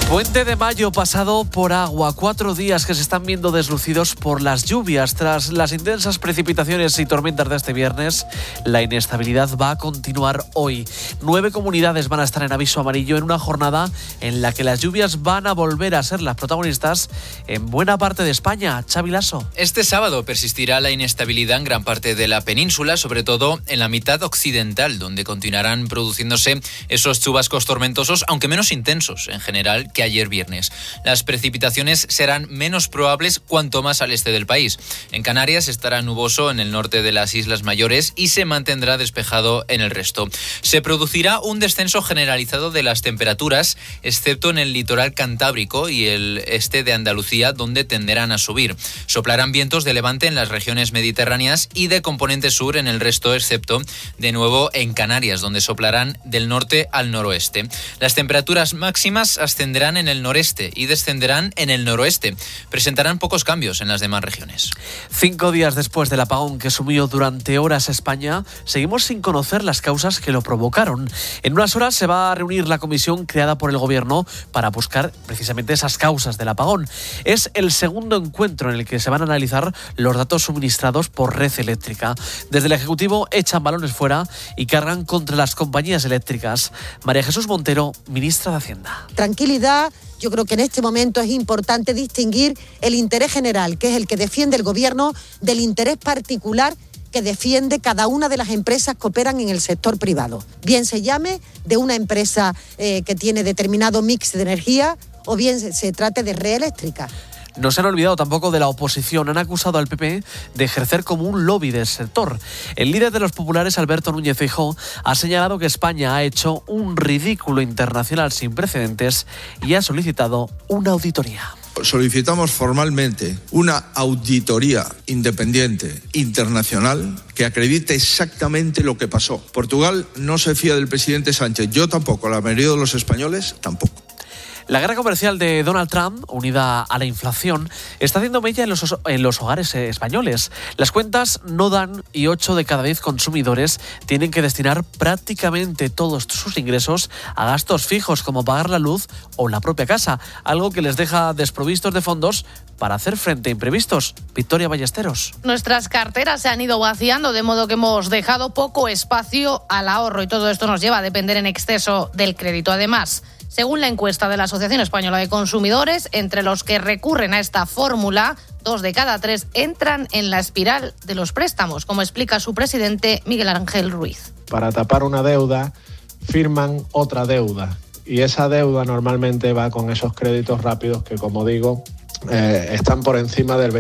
Puente de Mayo pasado por agua, 4 días que se están viendo deslucidos por las lluvias. Tras las intensas precipitaciones y tormentas de este viernes, la inestabilidad va a continuar hoy. 9 comunidades van a estar en aviso amarillo en una jornada en la que las lluvias van a volver a ser las protagonistas en buena parte de España. Xavi Lasso. Este sábado persistirá la inestabilidad en gran parte de la península, sobre todo en la mitad occidental, donde continuarán produciéndose esos chubascos tormentosos, aunque menos intensos en general que ayer viernes. Las precipitaciones serán menos probables cuanto más al este del país. En Canarias estará nuboso en el norte de las Islas Mayores y se mantendrá despejado en el resto. Se producirá un descenso generalizado de las temperaturas, excepto en el litoral cantábrico y el este de Andalucía, donde tenderán a subir. Soplarán vientos de levante en las regiones mediterráneas y de componente sur en el resto, excepto de nuevo en Canarias, donde soplarán del norte al noroeste. Las temperaturas máximas ascenderán en el noreste y descenderán en el noroeste. Presentarán pocos cambios en las demás regiones. 5 días después del apagón que sumió durante horas España, seguimos sin conocer las causas que lo provocaron. En unas horas se va a reunir la comisión creada por el Gobierno para buscar precisamente esas causas del apagón. Es el segundo encuentro en el que se van a analizar los datos suministrados por Red Eléctrica. Desde el Ejecutivo echan balones fuera y cargan contra las compañías eléctricas. María Jesús Montero, ministra de Hacienda. Tranquilidad. Yo creo que en este momento es importante distinguir el interés general, que es el que defiende el Gobierno, del interés particular que defiende cada una de las empresas que operan en el sector privado. Bien se llame de una empresa que tiene determinado mix de energía o bien se trate de Red Eléctrica. No se han olvidado tampoco de la oposición. Han acusado al PP de ejercer como un lobby del sector. El líder de los populares, Alberto Núñez Feijóo, ha señalado que España ha hecho un ridículo internacional sin precedentes y ha solicitado una auditoría. Solicitamos formalmente una auditoría independiente, internacional, que acredite exactamente lo que pasó. Portugal no se fía del presidente Sánchez, yo tampoco, la mayoría de los españoles tampoco. La guerra comercial de Donald Trump, unida a la inflación, está haciendo mella en los hogares españoles. Las cuentas no dan y 8 de cada 10 consumidores tienen que destinar prácticamente todos sus ingresos a gastos fijos como pagar la luz o la propia casa, algo que les deja desprovistos de fondos para hacer frente a imprevistos. Victoria Ballesteros. Nuestras carteras se han ido vaciando, de modo que hemos dejado poco espacio al ahorro y todo esto nos lleva a depender en exceso del crédito. Además, según la encuesta de la Asociación Española de Consumidores, entre los que recurren a esta fórmula, 2 de cada 3 entran en la espiral de los préstamos, como explica su presidente Miguel Ángel Ruiz. Para tapar una deuda, firman otra deuda. Y esa deuda normalmente va con esos créditos rápidos que, como digo, están por encima del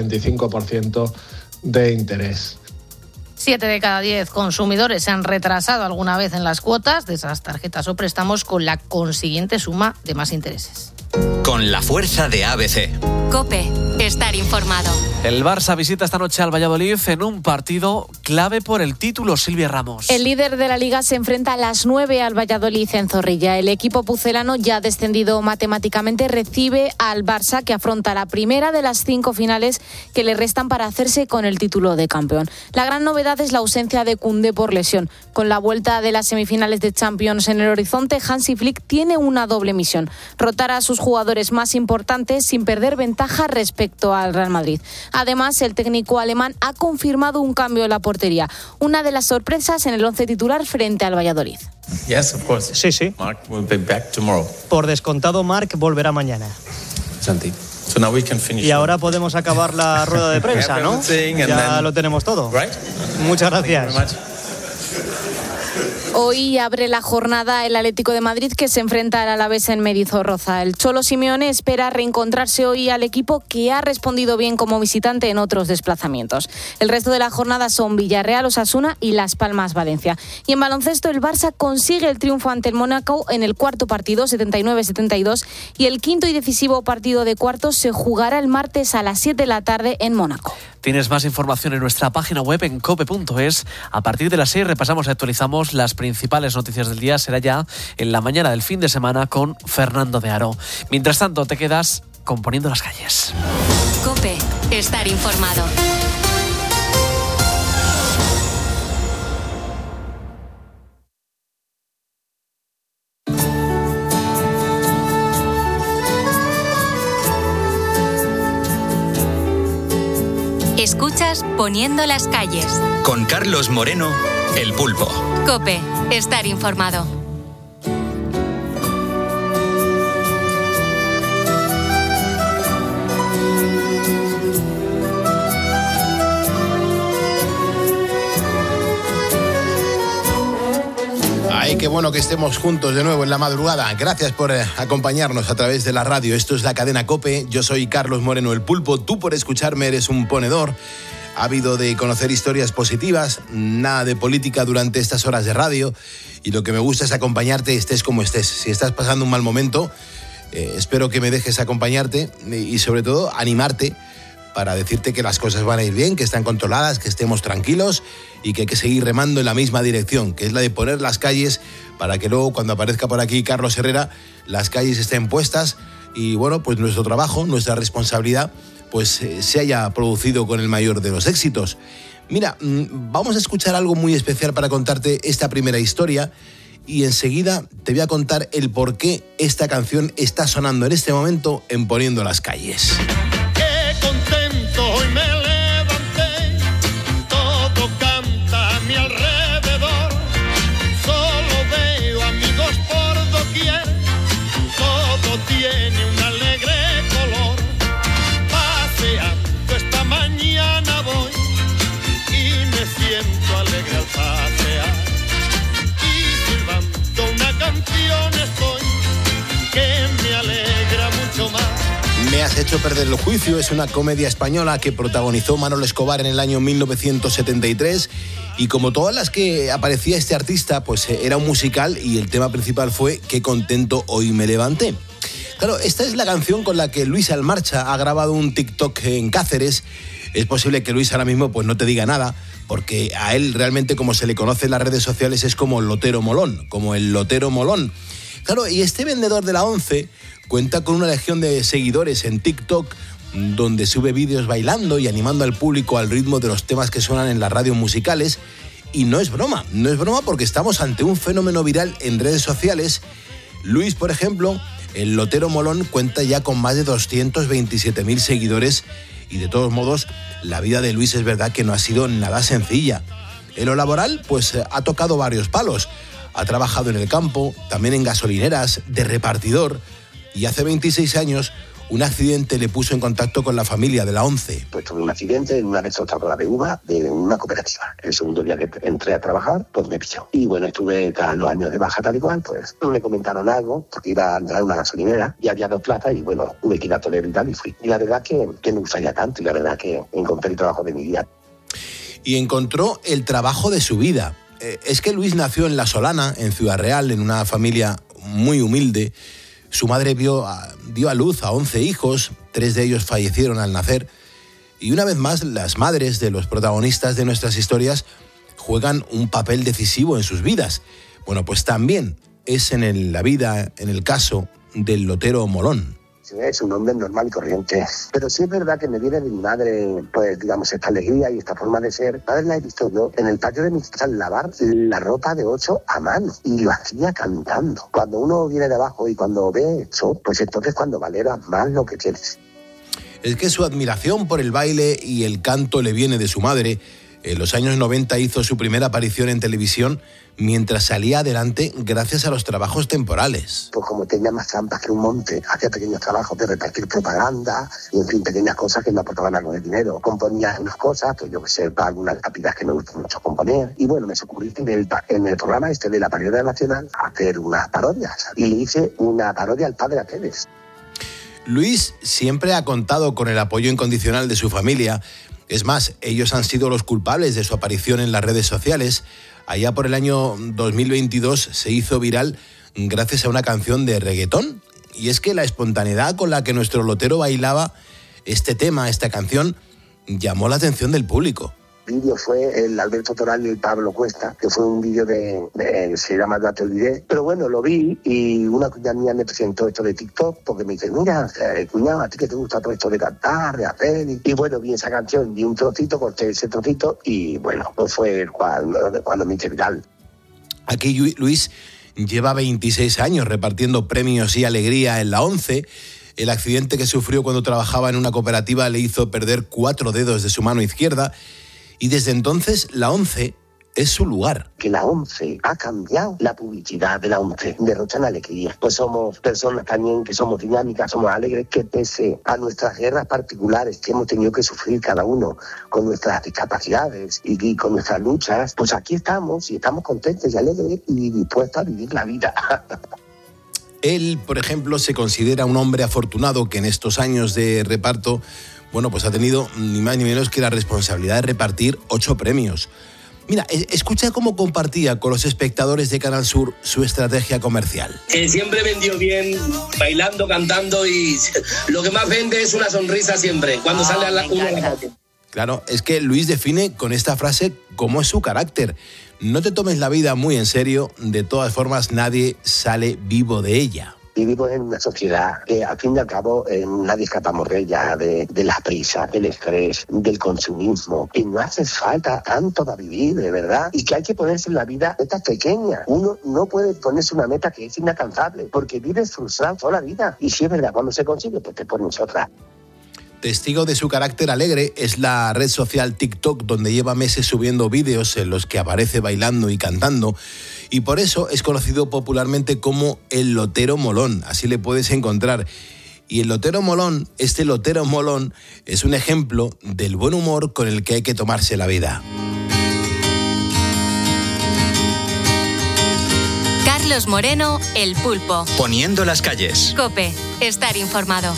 25% de interés. 7 de cada 10 consumidores se han retrasado alguna vez en las cuotas de esas tarjetas o préstamos, con la consiguiente suma de más intereses. Con la fuerza de ABC. COPE. Estar informado. El Barça visita esta noche al Valladolid en un partido clave por el título. Silvia Ramos. El líder de la Liga se enfrenta a las 9 al Valladolid en Zorrilla. El equipo pucelano, ya descendido matemáticamente, recibe al Barça, que afronta la primera de las 5 finales que le restan para hacerse con el título de campeón. La gran novedad es la ausencia de Koundé por lesión. Con la vuelta de las semifinales de Champions en el horizonte, Hansi Flick tiene una doble misión: rotar a sus jugadores más importantes sin perder ventaja respecto al Real Madrid. Además, el técnico alemán ha confirmado un cambio en la portería, una de las sorpresas en el 11 titular frente al Valladolid. Yes, of course. Sí. Mark will be back tomorrow. Por descontado, Marc volverá mañana. Santi. So now we can finish. Y ahora podemos acabar la rueda de prensa, ¿no? Ya lo tenemos todo. Right? Muchas gracias. Hoy abre la jornada el Atlético de Madrid, que se enfrenta al Alavés en Mendizorroza. El Cholo Simeone espera reencontrarse hoy al equipo, que ha respondido bien como visitante en otros desplazamientos. El resto de la jornada son Villarreal, Osasuna y Las Palmas, Valencia. Y en baloncesto, el Barça consigue el triunfo ante el Mónaco en el cuarto partido, 79-72, y el quinto y decisivo partido de cuartos se jugará el martes a las 7 de la tarde en Mónaco. Tienes más información en nuestra página web en cope.es. A partir de las 6 repasamos y actualizamos las principales noticias del día. Será ya en la mañana del fin de semana con Fernando de Aro. Mientras tanto, te quedas componiendo las calles. COPE. Estar informado. Escuchas Poniendo las calles. Con Carlos Moreno, El Pulpo. COPE. Estar informado. Ay, qué bueno que estemos juntos de nuevo en la madrugada. Gracias por acompañarnos a través de la radio. Esto es la cadena COPE. Yo soy Carlos Moreno, El Pulpo. Tú por escucharme eres un ponedor. Ávido de conocer historias positivas, nada de política durante estas horas de radio. Y lo que me gusta es acompañarte, estés como estés. Si estás pasando un mal momento, espero que me dejes acompañarte y sobre todo animarte para decirte que las cosas van a ir bien, que están controladas, que estemos tranquilos y que hay que seguir remando en la misma dirección, que es la de poner las calles para que luego cuando aparezca por aquí Carlos Herrera, las calles estén puestas y bueno, pues nuestro trabajo, nuestra responsabilidad, pues se haya producido con el mayor de los éxitos. Mira, vamos a escuchar algo muy especial para contarte esta primera historia y enseguida te voy a contar el por qué esta canción está sonando en este momento en Poniendo las calles. Hoy me levanté, todo canta a mi alrededor, solo veo amigos por doquier, todo tiene un alegre color, paseando esta mañana voy y me siento alegre al pasear, y silbando una canción estoy que me alegra mucho más. Me has hecho perder el juicio es una comedia española que protagonizó Manolo Escobar en el año 1973 y como todas las que aparecía este artista, pues era un musical y el tema principal fue Qué contento hoy me levanté. Claro, esta es la canción con la que Luis Almarcha ha grabado un TikTok en Cáceres. Es posible que Luis ahora mismo pues no te diga nada, porque a él realmente como se le conoce en las redes sociales es como el Lotero Molón, como el Lotero Molón. Claro, y este vendedor de la ONCE cuenta con una legión de seguidores en TikTok donde sube vídeos bailando y animando al público al ritmo de los temas que suenan en las radios musicales. Y no es broma porque estamos ante un fenómeno viral en redes sociales. Luis, por ejemplo, el Lotero Molón cuenta ya con más de 227.000 seguidores y de todos modos la vida de Luis es verdad que no ha sido nada sencilla. En lo laboral, pues ha tocado varios palos. Ha trabajado en el campo, también en gasolineras, de repartidor. Y hace 26 años, un accidente le puso en contacto con la familia de la ONCE. Pues tuve un accidente en una transportadora de uva de una cooperativa. El segundo día que entré a trabajar, pues me pilló. Y bueno, estuve cada 2 años de baja tal y cual, pues me comentaron algo, porque iba a entrar a una gasolinera y había 2 plazas y bueno, tuve que ir a Toledo y tal y fui. Y la verdad que me gustaría tanto y la verdad que encontré el trabajo de mi vida. Y encontró el trabajo de su vida. Es que Luis nació en La Solana, en Ciudad Real, en una familia muy humilde. Su madre dio a luz a 11 hijos, 3 de ellos fallecieron al nacer. Y una vez más, las madres de los protagonistas de nuestras historias juegan un papel decisivo en sus vidas. Bueno, pues también es en la vida, en el caso del Lotero Molón. Es un hombre normal y corriente. Pero sí es verdad que me viene de mi madre, pues digamos, esta alegría y esta forma de ser. Padre la he visto yo en el patio de mi casa lavar la ropa de 8 a mano. Y lo hacía cantando. Cuando uno viene de abajo y cuando ve eso, pues entonces cuando valera más lo que tienes. Es que su admiración por el baile y el canto le viene de su madre. En los años 90 hizo su primera aparición en televisión mientras salía adelante gracias a los trabajos temporales. Pues como tenía más trampas que un monte, hacía pequeños trabajos de repartir propaganda y en fin, pequeñas cosas que no aportaban algo de dinero. Componía unas cosas, pues yo que sé, para algunas lápidas que me gusta mucho componer. Y bueno, me ocurrió en el programa de la Parodia Nacional hacer unas parodias. Y le hice una parodia al Padre Atenes. Luis siempre ha contado con el apoyo incondicional de su familia. Es más, ellos han sido los culpables de su aparición en las redes sociales. Allá por el año 2022 se hizo viral gracias a una canción de reggaetón. Y es que la espontaneidad con la que nuestro Lotero bailaba este tema, esta canción, llamó la atención del público. El vídeo fue el Alberto Toral y el Pablo Cuesta, que fue un vídeo se llama Ya te olvidé. Pero bueno, lo vi y una cuñada mía me presentó esto de TikTok porque me dice, mira, cuñado, a ti que te gusta todo esto de cantar, de hacer. Y bueno, vi esa canción, vi un trocito, corté ese trocito y bueno, pues fue cuando me hice viral. Aquí Luis lleva 26 años repartiendo premios y alegría en la ONCE. El accidente que sufrió cuando trabajaba en una cooperativa le hizo perder 4 dedos de su mano izquierda y desde entonces la ONCE es su lugar. Que la ONCE ha cambiado la publicidad de la ONCE, derrochan alegría. Pues somos personas también que somos dinámicas, somos alegres, que pese a nuestras guerras particulares que hemos tenido que sufrir cada uno con nuestras discapacidades y con nuestras luchas, pues aquí estamos y estamos contentos y alegres y dispuestos a vivir la vida. Él, por ejemplo, se considera un hombre afortunado que en estos años de reparto, bueno, pues ha tenido ni más ni menos que la responsabilidad de repartir 8 premios. Mira, escucha cómo compartía con los espectadores de Canal Sur su estrategia comercial. Que siempre vendió bien, bailando, cantando y lo que más vende es una sonrisa siempre, cuando sale a la calle. Claro, es que Luis define con esta frase cómo es su carácter. No te tomes la vida muy en serio, de todas formas nadie sale vivo de ella. Vivimos en una sociedad que, al fin y al cabo, nadie escapamos de ella, de la prisa, del estrés, del consumismo. Y no hace falta tanto para vivir, de verdad. Y que hay que ponerse en la vida metas pequeñas. Uno no puede ponerse una meta que es inalcanzable, porque vives frustrado toda la vida. Y si es verdad, cuando se consigue, pues te pones otra. Testigo de su carácter alegre es la red social TikTok, donde lleva meses subiendo vídeos en los que aparece bailando y cantando, y por eso es conocido popularmente como el Lotero Molón, así le puedes encontrar. Y el Lotero Molón, este Lotero Molón, es un ejemplo del buen humor con el que hay que tomarse la vida. Carlos Moreno, El Pulpo. Poniendo las calles. COPE, estar informado.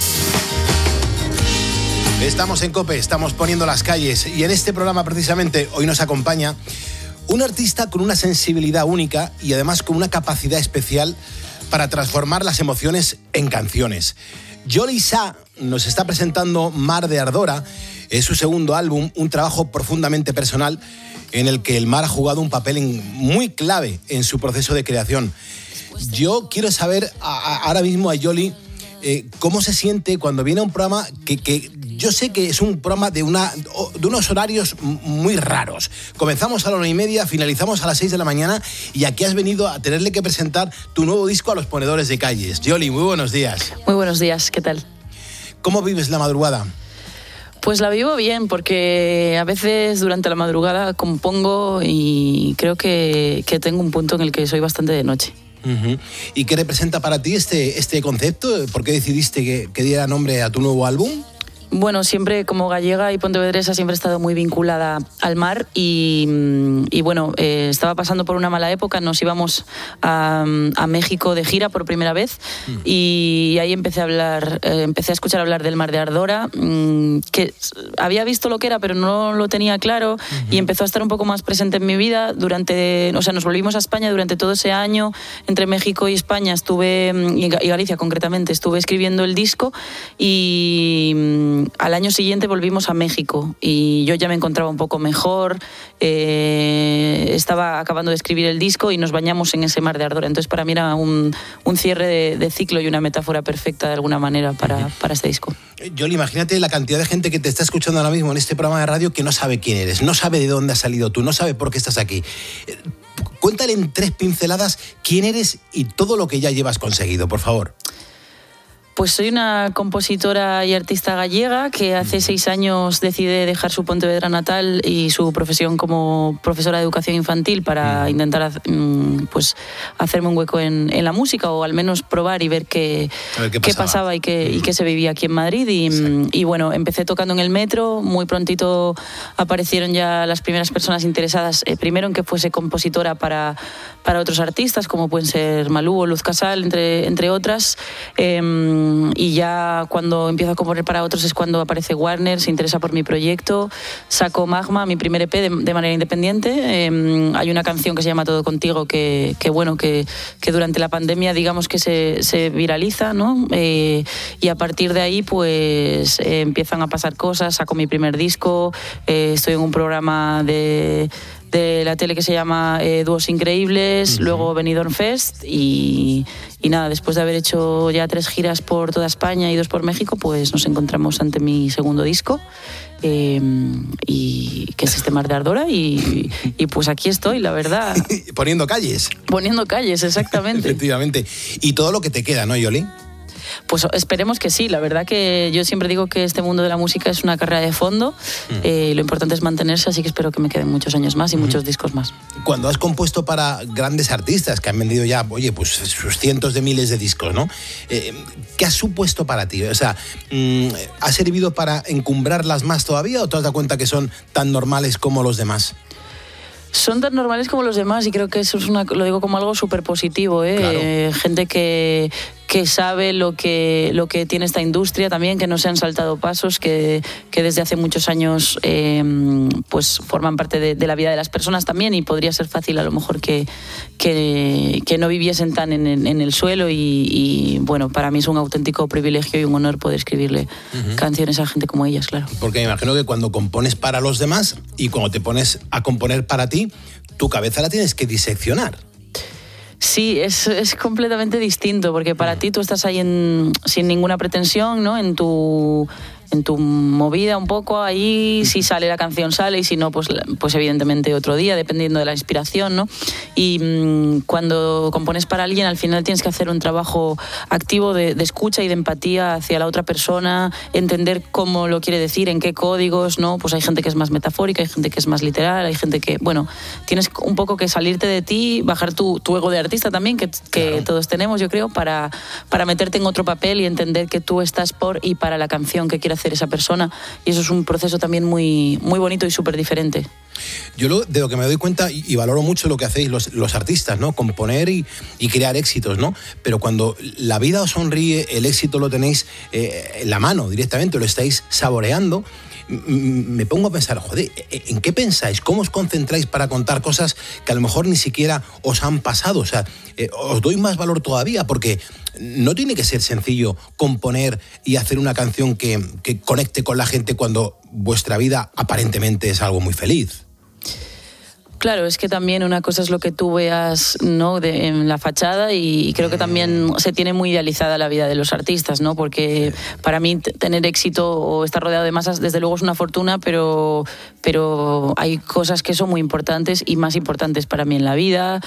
Estamos en COPE, estamos poniendo las calles y en este programa precisamente hoy nos acompaña un artista con una sensibilidad única y además con una capacidad especial para transformar las emociones en canciones. Jolly Sa nos está presentando Mar de Ardora, es su segundo álbum, un trabajo profundamente personal en el que el mar ha jugado un papel muy clave en su proceso de creación. Yo quiero saber ahora mismo a Jolly cómo se siente cuando viene a un programa que yo sé que es un programa de unos horarios muy raros. Comenzamos a las 9:30, finalizamos a las 6 de la mañana y aquí has venido a tenerle que presentar tu nuevo disco a los ponedores de calles. Jolly, muy buenos días. Muy buenos días, ¿qué tal? ¿Cómo vives la madrugada? Pues la vivo bien, porque a veces durante la madrugada compongo y creo que tengo un punto en el que soy bastante de noche. Uh-huh. ¿Y qué representa para ti este concepto? ¿Por qué decidiste que diera nombre a tu nuevo álbum? Bueno, siempre como gallega y pontevedresa siempre he estado muy vinculada al mar y bueno, estaba pasando por una mala época, nos íbamos a México de gira por primera vez y ahí empecé a escuchar hablar del Mar de Ardora, que había visto lo que era pero no lo tenía claro y empezó a estar un poco más presente en mi vida nos volvimos a España durante todo ese año, entre México y España y Galicia concretamente, estuve escribiendo el disco y al año siguiente volvimos a México y yo ya me encontraba un poco mejor, estaba acabando de escribir el disco y nos bañamos en ese Mar de Ardora. Entonces para mí era un cierre de ciclo y una metáfora perfecta de alguna manera para este disco. Jolly, imagínate la cantidad de gente que te está escuchando ahora mismo en este programa de radio que no sabe quién eres, no sabe de dónde has salido tú, no sabe por qué estás aquí. Cuéntale en 3 pinceladas quién eres y todo lo que ya llevas conseguido, por favor. Pues soy una compositora y artista gallega que hace 6 años decide dejar su Pontevedra natal y su profesión como profesora de educación infantil para intentar hacerme un hueco en la música o al menos probar y ver qué pasaba y qué se vivía aquí en Madrid. Y bueno, empecé tocando en el metro, muy prontito aparecieron ya las primeras personas interesadas, primero en que fuese compositora para otros artistas como pueden ser Malú o Luz Casal, entre otras. Y ya cuando empiezo a componer para otros es cuando aparece Warner, se interesa por mi proyecto, saco Magma, mi primer EP de manera independiente. Hay una canción que se llama Todo Contigo que durante la pandemia digamos que se viraliza, ¿no? Y a partir de ahí pues empiezan a pasar cosas, saco mi primer disco, estoy en un programa de la tele que se llama Dúos Increíbles, luego Benidorm Fest y nada, después de haber hecho ya 3 giras por toda España y 2 por México, pues nos encontramos ante mi segundo disco y que es este Mar de Ardora y pues aquí estoy, la verdad. Poniendo calles. Poniendo calles, exactamente. Efectivamente. Y todo lo que te queda, ¿no, Jolly? Pues esperemos que sí. La verdad que yo siempre digo que este mundo de la música es una carrera de fondo. Lo importante es mantenerse, así que espero que me queden muchos años más y muchos discos más. Cuando has compuesto para grandes artistas que han vendido ya, oye, pues sus cientos de miles de discos, ¿no? ¿Qué ha supuesto para ti? O sea, ¿ha servido para encumbrarlas más todavía o te has dado cuenta que son tan normales como los demás? Son tan normales como los demás y creo que eso es lo digo como algo súper positivo, ¿eh? Claro. Gente que sabe lo que tiene esta industria también, que no se han saltado pasos, que desde hace muchos años pues forman parte de la vida de las personas también, y podría ser fácil a lo mejor que no viviesen tan en el suelo y bueno, para mí es un auténtico privilegio y un honor poder escribirle canciones a gente como ellas, claro. Porque me imagino que cuando compones para los demás y cuando te pones a componer para ti, tu cabeza la tienes que diseccionar. Sí, es completamente distinto, porque para ti tú estás ahí sin ninguna pretensión, ¿no? En tu movida un poco, ahí si sale la canción sale y si no, pues evidentemente otro día, dependiendo de la inspiración, ¿no? Y cuando compones para alguien, al final tienes que hacer un trabajo activo de escucha y de empatía hacia la otra persona, entender cómo lo quiere decir, en qué códigos, ¿no? Pues hay gente que es más metafórica, hay gente que es más literal, hay gente que, bueno, tienes un poco que salirte de ti, bajar tu ego de artista también, que claro, todos tenemos, yo creo, para meterte en otro papel y entender que tú estás por y para la canción que quieres hacer esa persona, y eso es un proceso también muy, muy bonito y súper diferente. Yo de lo que me doy cuenta y valoro mucho lo que hacéis los artistas, ¿no? Componer y crear éxitos, ¿no? Pero cuando la vida os sonríe, el éxito lo tenéis en la mano directamente, lo estáis saboreando, me pongo a pensar, joder, ¿en qué pensáis? ¿Cómo os concentráis para contar cosas que a lo mejor ni siquiera os han pasado? O sea, os doy más valor todavía, porque no tiene que ser sencillo componer y hacer una canción que conecte con la gente cuando vuestra vida aparentemente es algo muy feliz. Claro, es que también una cosa es lo que tú veas, ¿no? En la fachada, y creo que también se tiene muy idealizada la vida de los artistas, ¿no? Porque para mí tener éxito o estar rodeado de masas, desde luego es una fortuna, pero hay cosas que son muy importantes y más importantes para mí en la vida.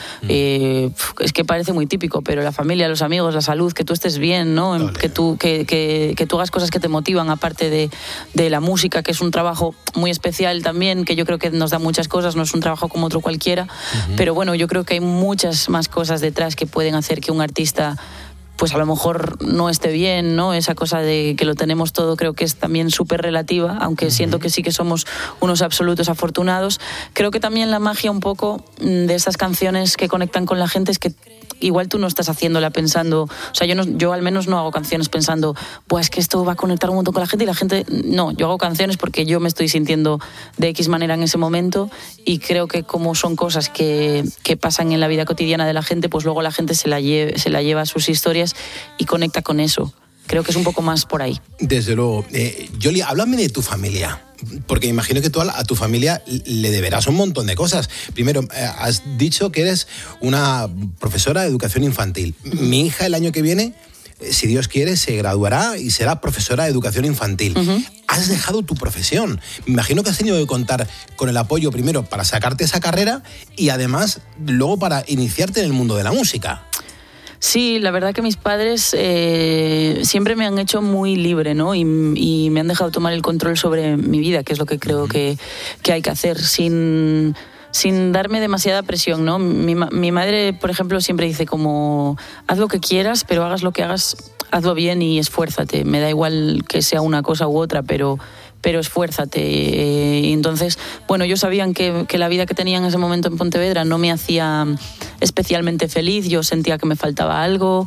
Es que parece muy típico, pero la familia, los amigos, la salud, que tú estés bien, ¿no? Que tú hagas cosas que te motivan, aparte de la música, que es un trabajo muy especial también, que yo creo que nos da muchas cosas, no es un trabajo como otro cualquiera, pero bueno, yo creo que hay muchas más cosas detrás que pueden hacer que un artista pues a lo mejor no esté bien, ¿no? Esa cosa de que lo tenemos todo creo que es también súper relativa, aunque siento que sí que somos unos absolutos afortunados. Creo que también la magia un poco de estas canciones que conectan con la gente es que igual tú no estás haciéndola pensando, o sea, yo al menos no hago canciones pensando, pues que esto va a conectar un montón con la gente, y la gente, no, yo hago canciones porque yo me estoy sintiendo de X manera en ese momento, y creo que como son cosas que pasan en la vida cotidiana de la gente, pues luego la gente se la lleva a sus historias y conecta con eso. Creo que es un poco más por ahí. Desde luego. Yoli, háblame de tu familia, porque imagino que tú a tu familia le deberás un montón de cosas. Primero, has dicho que eres una profesora de educación infantil. Mi hija el año que viene, si Dios quiere, se graduará y será profesora de educación infantil. Has dejado tu profesión. Me imagino que has tenido que contar con el apoyo primero para sacarte esa carrera y además luego para iniciarte en el mundo de la música. Sí, la verdad que mis padres siempre me han hecho muy libre, ¿no? Y me han dejado tomar el control sobre mi vida, que es lo que creo que hay que hacer, sin darme demasiada presión, ¿no? Mi madre, por ejemplo, siempre dice como, haz lo que quieras, pero hagas lo que hagas, hazlo bien y esfuérzate. Me da igual que sea una cosa u otra, pero esfuérzate. Y entonces, bueno, ellos sabían que la vida que tenía en ese momento en Pontevedra no me hacía especialmente feliz, yo sentía que me faltaba algo,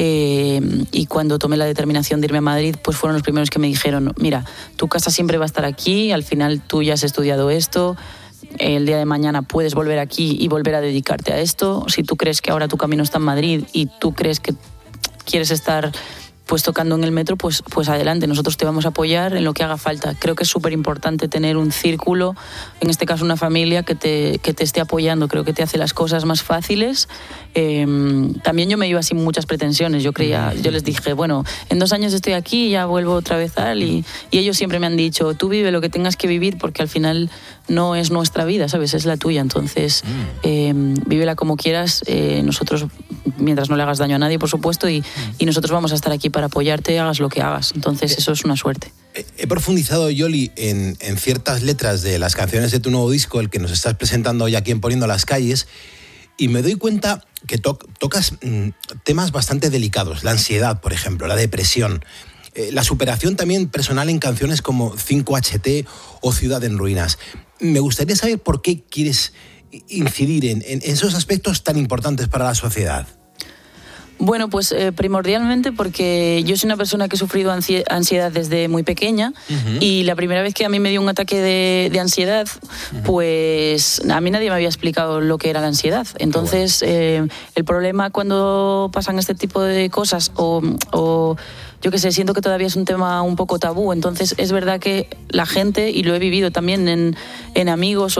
y cuando tomé la determinación de irme a Madrid, pues fueron los primeros que me dijeron, mira, tu casa siempre va a estar aquí, al final tú ya has estudiado esto, el día de mañana puedes volver aquí y volver a dedicarte a esto. Si tú crees que ahora tu camino está en Madrid y tú crees que quieres estar pues tocando en el metro, pues adelante, nosotros te vamos a apoyar en lo que haga falta. Creo que es súper importante tener un círculo, en este caso una familia que te esté apoyando, creo que te hace las cosas más fáciles. También yo me iba sin muchas pretensiones, yo les dije, bueno, en 2 años estoy aquí y ya vuelvo otra vez y ellos siempre me han dicho, tú vive lo que tengas que vivir, porque al final no es nuestra vida, ¿sabes? Es la tuya, entonces vívela como quieras, nosotros mientras no le hagas daño a nadie, por supuesto, y nosotros vamos a estar aquí para apoyarte, hagas lo que hagas. Entonces eso es una suerte. He profundizado, Yoli, en ciertas letras de las canciones de tu nuevo disco, el que nos estás presentando hoy aquí en Poniendo las Calles, y me doy cuenta que tocas temas bastante delicados, la ansiedad, por ejemplo, la depresión, la superación también personal en canciones como 5HT o Ciudad en Ruinas. Me gustaría saber por qué quieres incidir en esos aspectos tan importantes para la sociedad. Bueno, pues primordialmente porque yo soy una persona que he sufrido ansiedad desde muy pequeña, y la primera vez que a mí me dio un ataque de ansiedad, pues a mí nadie me había explicado lo que era la ansiedad. Entonces, el problema cuando pasan este tipo de cosas o yo qué sé, siento que todavía es un tema un poco tabú. Entonces es verdad que la gente, y lo he vivido también en amigos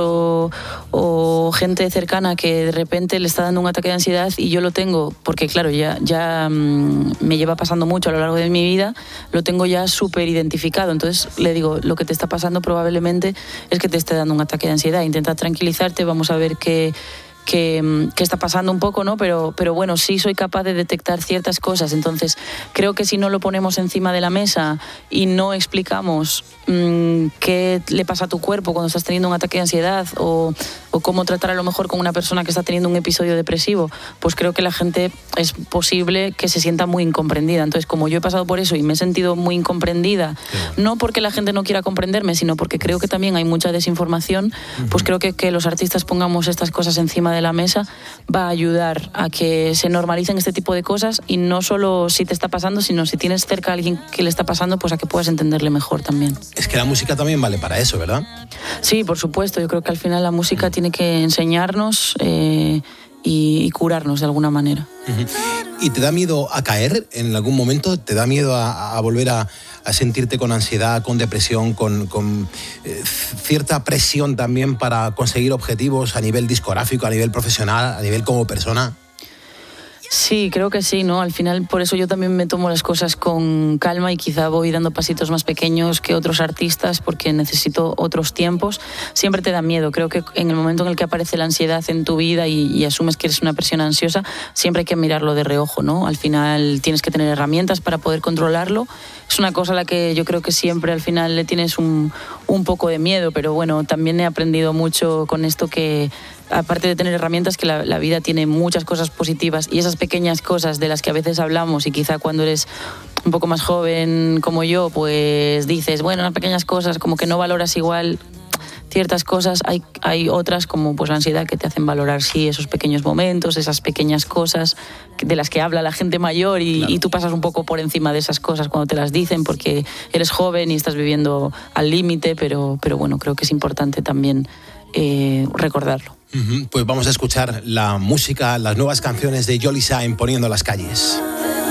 o gente cercana, que de repente le está dando un ataque de ansiedad, y yo lo tengo, porque claro, ya me lleva pasando mucho a lo largo de mi vida, lo tengo ya súper identificado. Entonces le digo, lo que te está pasando probablemente es que te esté dando un ataque de ansiedad. Intenta tranquilizarte, vamos a ver qué está pasando un poco, ¿no? Pero bueno, sí soy capaz de detectar ciertas cosas. Entonces creo que si no lo ponemos encima de la mesa y no explicamos qué le pasa a tu cuerpo cuando estás teniendo un ataque de ansiedad, o cómo tratar a lo mejor con una persona que está teniendo un episodio depresivo, pues creo que la gente es posible que se sienta muy incomprendida. Entonces, como yo he pasado por eso y me he sentido muy incomprendida, no porque la gente no quiera comprenderme, sino porque creo que también hay mucha desinformación, pues creo que los artistas pongamos estas cosas encima de la mesa va a ayudar a que se normalicen este tipo de cosas, y no solo si te está pasando, sino si tienes cerca a alguien que le está pasando, pues a que puedas entenderle mejor también. Es que la música también vale para eso, ¿verdad? Sí, por supuesto. Yo creo que al final la música tiene que enseñarnos y curarnos de alguna manera. ¿Y te da miedo a caer en algún momento? ¿Te da miedo a volver a sentirte con ansiedad, con depresión, con cierta presión también para conseguir objetivos a nivel discográfico, a nivel profesional, a nivel como persona? Sí, creo que sí, ¿no? Al final, por eso yo también me tomo las cosas con calma, y quizá voy dando pasitos más pequeños que otros artistas, porque necesito otros tiempos. Siempre te da miedo. Creo que en el momento en el que aparece la ansiedad en tu vida y asumes que eres una persona ansiosa, siempre hay que mirarlo de reojo, ¿no? Al final tienes que tener herramientas para poder controlarlo. Es una cosa a la que yo creo que siempre al final le tienes un poco de miedo, pero bueno, también he aprendido mucho con esto, que aparte de tener herramientas, que la vida tiene muchas cosas positivas, y esas pequeñas cosas de las que a veces hablamos, y quizá cuando eres un poco más joven como yo, pues dices, bueno, unas pequeñas cosas, como que no valoras igual ciertas cosas. Hay otras, como pues la ansiedad, que te hacen valorar sí esos pequeños momentos, esas pequeñas cosas de las que habla la gente mayor, y tú pasas un poco por encima de esas cosas cuando te las dicen, porque eres joven y estás viviendo al límite, pero bueno, creo que es importante también recordarlo. Pues vamos a escuchar la música, las nuevas canciones de Yoli Sa en Poniendo las Calles.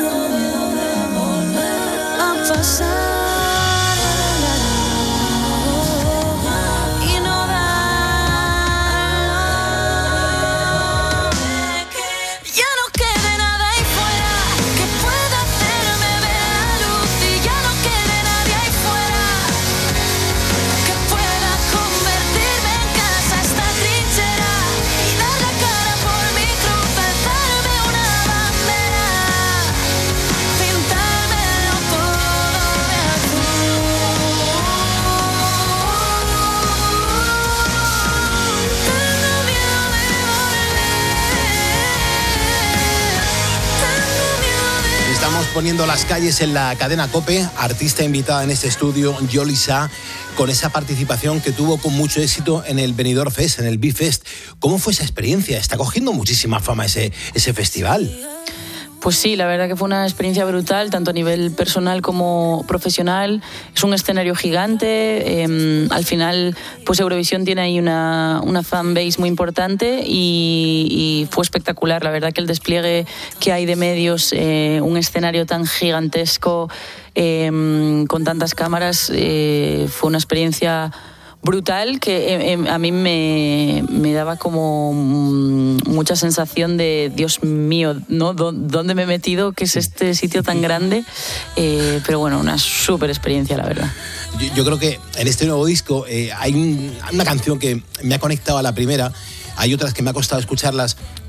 Poniendo las Calles en la cadena COPE, artista invitada en este estudio, Yoli Sa, con esa participación que tuvo con mucho éxito en el Benidorm Fest, en el B-Fest. ¿Cómo fue esa experiencia? Está cogiendo muchísima fama ese festival. Pues sí, la verdad que fue una experiencia brutal, tanto a nivel personal como profesional. Es un escenario gigante. Al final, pues Eurovisión tiene ahí una fanbase muy importante, y fue espectacular. La verdad que el despliegue que hay de medios, un escenario tan gigantesco, con tantas cámaras, fue una experiencia brutal, que a mí me daba como mucha sensación de Dios mío, ¿no? ¿Dónde me he metido? ¿Qué es este sitio tan grande? Pero bueno, una súper experiencia, la verdad. Yo creo que en este nuevo disco hay una canción que me ha conectado a la primera. Hay otras que me ha costado escucharlas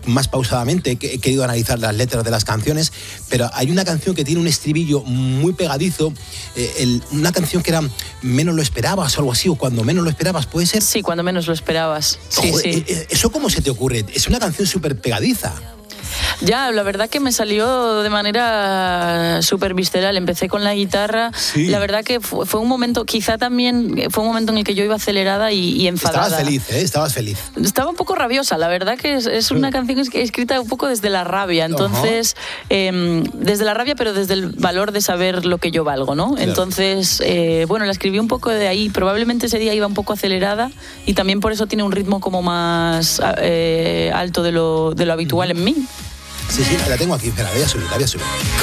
más pausadamente, he querido analizar las letras de las canciones, pero hay una canción que tiene un estribillo muy pegadizo, una canción que era Menos lo esperabas o algo así, o Cuando menos lo esperabas, ¿puede ser? Sí, Cuando menos lo esperabas. Sí, sí. ¿Eso cómo se te ocurre? Es una canción súper pegadiza. Ya, la verdad que me salió de manera súper visceral. Empecé con la guitarra. Sí. La verdad que fue un momento, quizá también fue un momento en el que yo iba acelerada y enfadada. Estabas feliz, ¿eh? Estabas feliz. Estaba un poco rabiosa. La verdad que es una canción escrita un poco desde la rabia. Entonces, desde la rabia, pero desde el valor de saber lo que yo valgo, ¿no? Claro. Entonces, bueno, la escribí un poco de ahí. Probablemente ese día iba un poco acelerada y también por eso tiene un ritmo como más alto de lo habitual en mí. Sí, la tengo aquí, espera, voy a subir. Sí,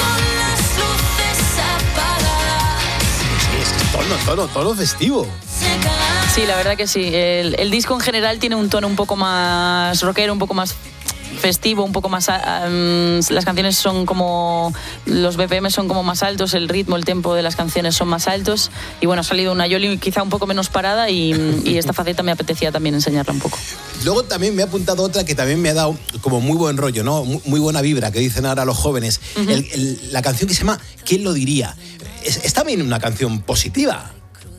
es tono festivo. Sí, la verdad que sí. El disco en general tiene un tono un poco más rockero, un poco más festivo, un poco más... las canciones son como... Los BPM son como más altos, el ritmo, el tempo de las canciones son más altos. Y bueno, ha salido una Yoli quizá un poco menos parada y esta faceta me apetecía también enseñarla un poco. Luego también me ha apuntado otra que también me ha dado como muy buen rollo, ¿no? Muy buena vibra, que dicen ahora los jóvenes. Uh-huh. La canción que se llama ¿Quién lo diría? Es también una canción positiva.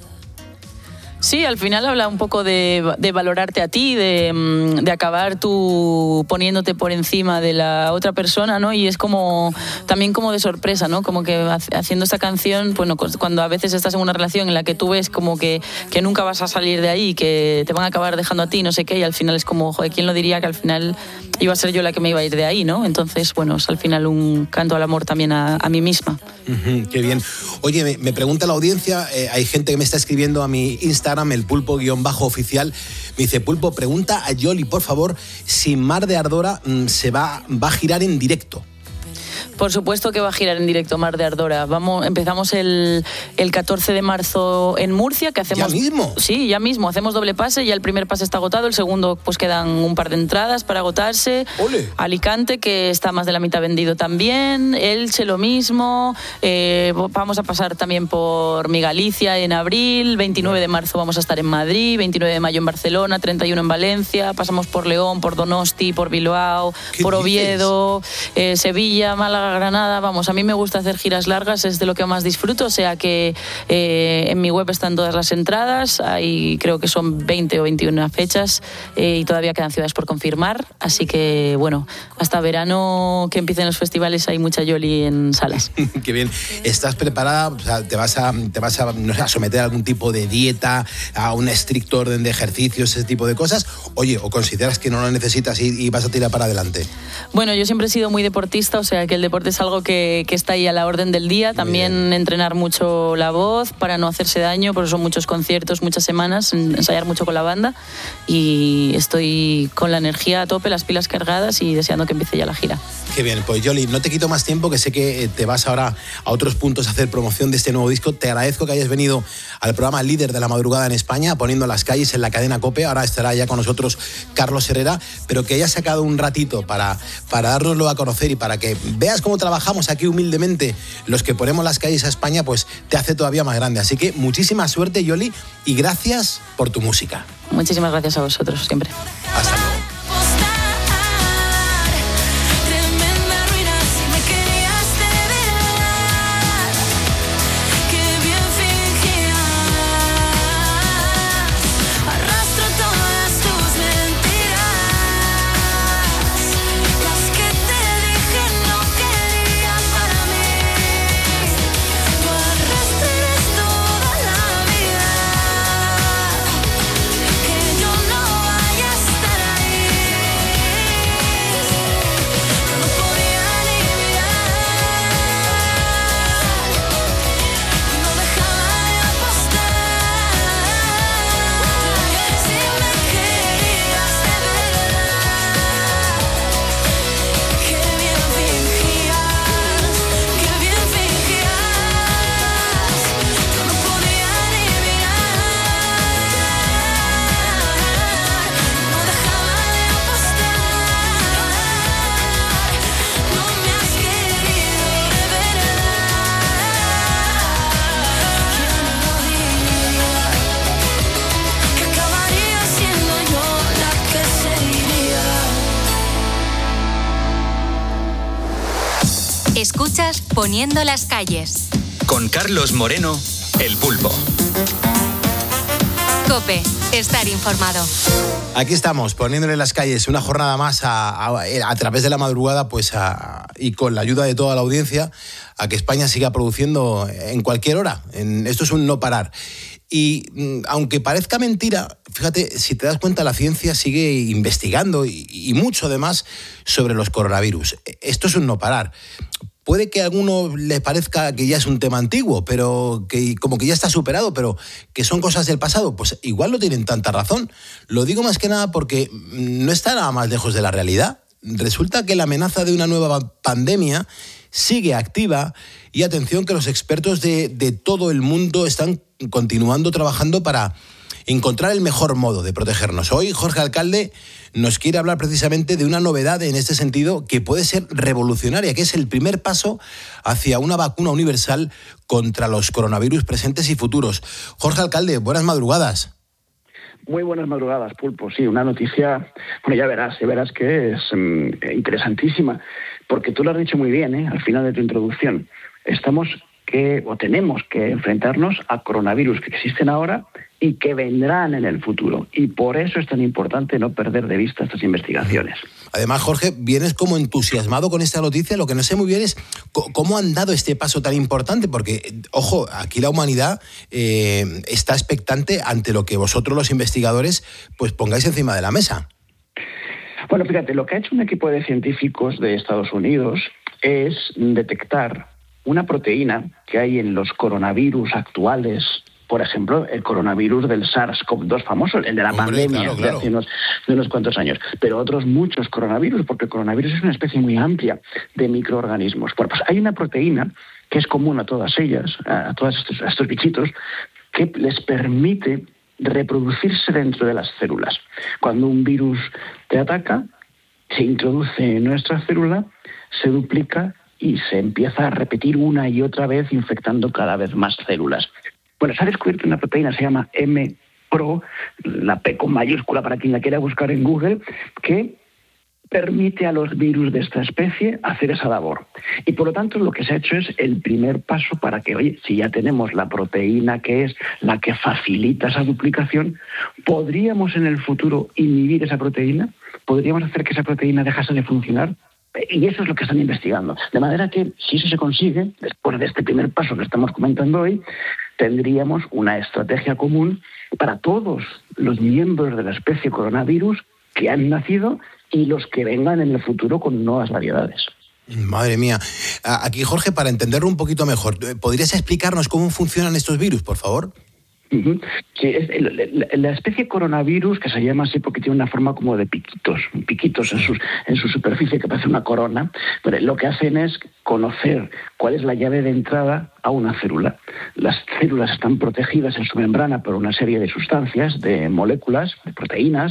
Sí, al final habla un poco de valorarte a ti, de acabar tú poniéndote por encima de la otra persona, ¿no? Y es como también como de sorpresa, ¿no? Como que haciendo esta canción, bueno, cuando a veces estás en una relación en la que tú ves como que nunca vas a salir de ahí, que te van a acabar dejando a ti, no sé qué, y al final es como, joder, ¿quién lo diría que al final iba a ser yo la que me iba a ir de ahí, ¿no? Entonces, bueno, es al final un canto al amor también a mí misma. Qué bien. Oye, me pregunta la audiencia, hay gente que me está escribiendo a mi Instagram, el pulpo_oficial, me dice, Pulpo, pregunta a Yoli, por favor, si Mar de Ardora se va a girar en directo. Por supuesto que va a girar en directo Mar de Ardora. Empezamos el 14 de marzo en Murcia, que hacemos... ¿Ya mismo? Sí, ya mismo. Hacemos doble pase, ya el primer pase está agotado, el segundo pues quedan un par de entradas para agotarse. ¡Ole! Alicante, que está más de la mitad vendido también. Elche, lo mismo. Vamos a pasar también por mi Galicia en abril. 29 de marzo vamos a estar en Madrid, 29 de mayo en Barcelona, 31 en Valencia. Pasamos por León, por Donosti, por Bilbao, por Oviedo, Sevilla, Málaga, Granada. Vamos, a mí me gusta hacer giras largas, es de lo que más disfruto, o sea que en mi web están todas las entradas, ahí creo que son 20 o 21 fechas y todavía quedan ciudades por confirmar, así que bueno, hasta verano que empiecen los festivales hay mucha Yoli en salas. Qué bien. ¿Estás preparada? O sea, ¿te vas a no sé, a someter a algún tipo de dieta, a un estricto orden de ejercicios, ese tipo de cosas? Oye, ¿o consideras que no lo necesitas y vas a tirar para adelante? Bueno, yo siempre he sido muy deportista, o sea que el deporte es algo que está ahí a la orden del día. También entrenar mucho la voz para no hacerse daño, por eso son muchos conciertos, muchas semanas, ensayar mucho con la banda y estoy con la energía a tope, las pilas cargadas y deseando que empiece ya la gira. Qué bien, pues Yoli, no te quito más tiempo, que sé que te vas ahora a otros puntos a hacer promoción de este nuevo disco. Te agradezco que hayas venido al programa líder de la madrugada en España, poniendo las calles en la cadena COPE. Ahora estará ya con nosotros Carlos Herrera, pero que hayas sacado un ratito para dárnoslo a conocer y para que veas cómo trabajamos aquí humildemente los que ponemos las calles a España, pues te hace todavía más grande. Así que muchísima suerte, Yoli, y gracias por tu música. Muchísimas gracias a vosotros, siempre. Hasta luego. Escuchas Poniendo las calles. Con Carlos Moreno, El Pulpo. COPE, estar informado. Aquí estamos, poniéndole las calles una jornada más a través de la madrugada, pues y con la ayuda de toda la audiencia, a que España siga produciendo en cualquier hora. Esto es un no parar. Y aunque parezca mentira, fíjate, si te das cuenta, la ciencia sigue investigando y mucho además sobre los coronavirus. Esto es un no parar. Puede que a alguno les parezca que ya es un tema antiguo, pero que como que ya está superado, pero que son cosas del pasado, pues igual no tienen tanta razón. Lo digo más que nada porque no está nada más lejos de la realidad. Resulta que la amenaza de una nueva pandemia sigue activa y atención que los expertos de todo el mundo están continuando trabajando para encontrar el mejor modo de protegernos. Hoy Jorge Alcalde nos quiere hablar precisamente de una novedad en este sentido que puede ser revolucionaria, que es el primer paso hacia una vacuna universal contra los coronavirus presentes y futuros. Jorge Alcalde, buenas madrugadas. Muy buenas madrugadas, Pulpo. Sí, una noticia, bueno, ya verás que es interesantísima, porque tú lo has dicho muy bien, al final de tu introducción. Tenemos que enfrentarnos a coronavirus que existen ahora y que vendrán en el futuro. Y por eso es tan importante no perder de vista estas investigaciones. Además, Jorge, vienes como entusiasmado con esta noticia. Lo que no sé muy bien es cómo han dado este paso tan importante, porque, ojo, aquí la humanidad está expectante ante lo que vosotros, los investigadores, pues pongáis encima de la mesa. Bueno, fíjate, lo que ha hecho un equipo de científicos de Estados Unidos es detectar una proteína que hay en los coronavirus actuales. Por ejemplo, el coronavirus del SARS-CoV-2 famoso, el de la pandemia de hace unos cuantos años. Pero otros muchos coronavirus, porque el coronavirus es una especie muy amplia de microorganismos. Bueno, pues hay una proteína que es común a todas ellas, a estos bichitos, que les permite reproducirse dentro de las células. Cuando un virus te ataca, se introduce en nuestra célula, se duplica y se empieza a repetir una y otra vez, infectando cada vez más células. Bueno, se ha descubierto una proteína, se llama MPRO, la P con mayúscula para quien la quiera buscar en Google, que permite a los virus de esta especie hacer esa labor. Y por lo tanto lo que se ha hecho es el primer paso para que, oye, si ya tenemos la proteína que es la que facilita esa duplicación, ¿podríamos en el futuro inhibir esa proteína? ¿Podríamos hacer que esa proteína dejase de funcionar? Y eso es lo que están investigando. De manera que, si eso se consigue, después de este primer paso que estamos comentando hoy, tendríamos una estrategia común para todos los miembros de la especie coronavirus que han nacido y los que vengan en el futuro con nuevas variedades. Madre mía. Aquí, Jorge, para entenderlo un poquito mejor, ¿podrías explicarnos cómo funcionan estos virus, por favor? Sí, la especie coronavirus, que se llama así porque tiene una forma como de piquitos en su superficie que parece una corona, pero lo que hacen es conocer cuál es la llave de entrada a una célula. Las células están protegidas en su membrana por una serie de sustancias, de moléculas, de proteínas,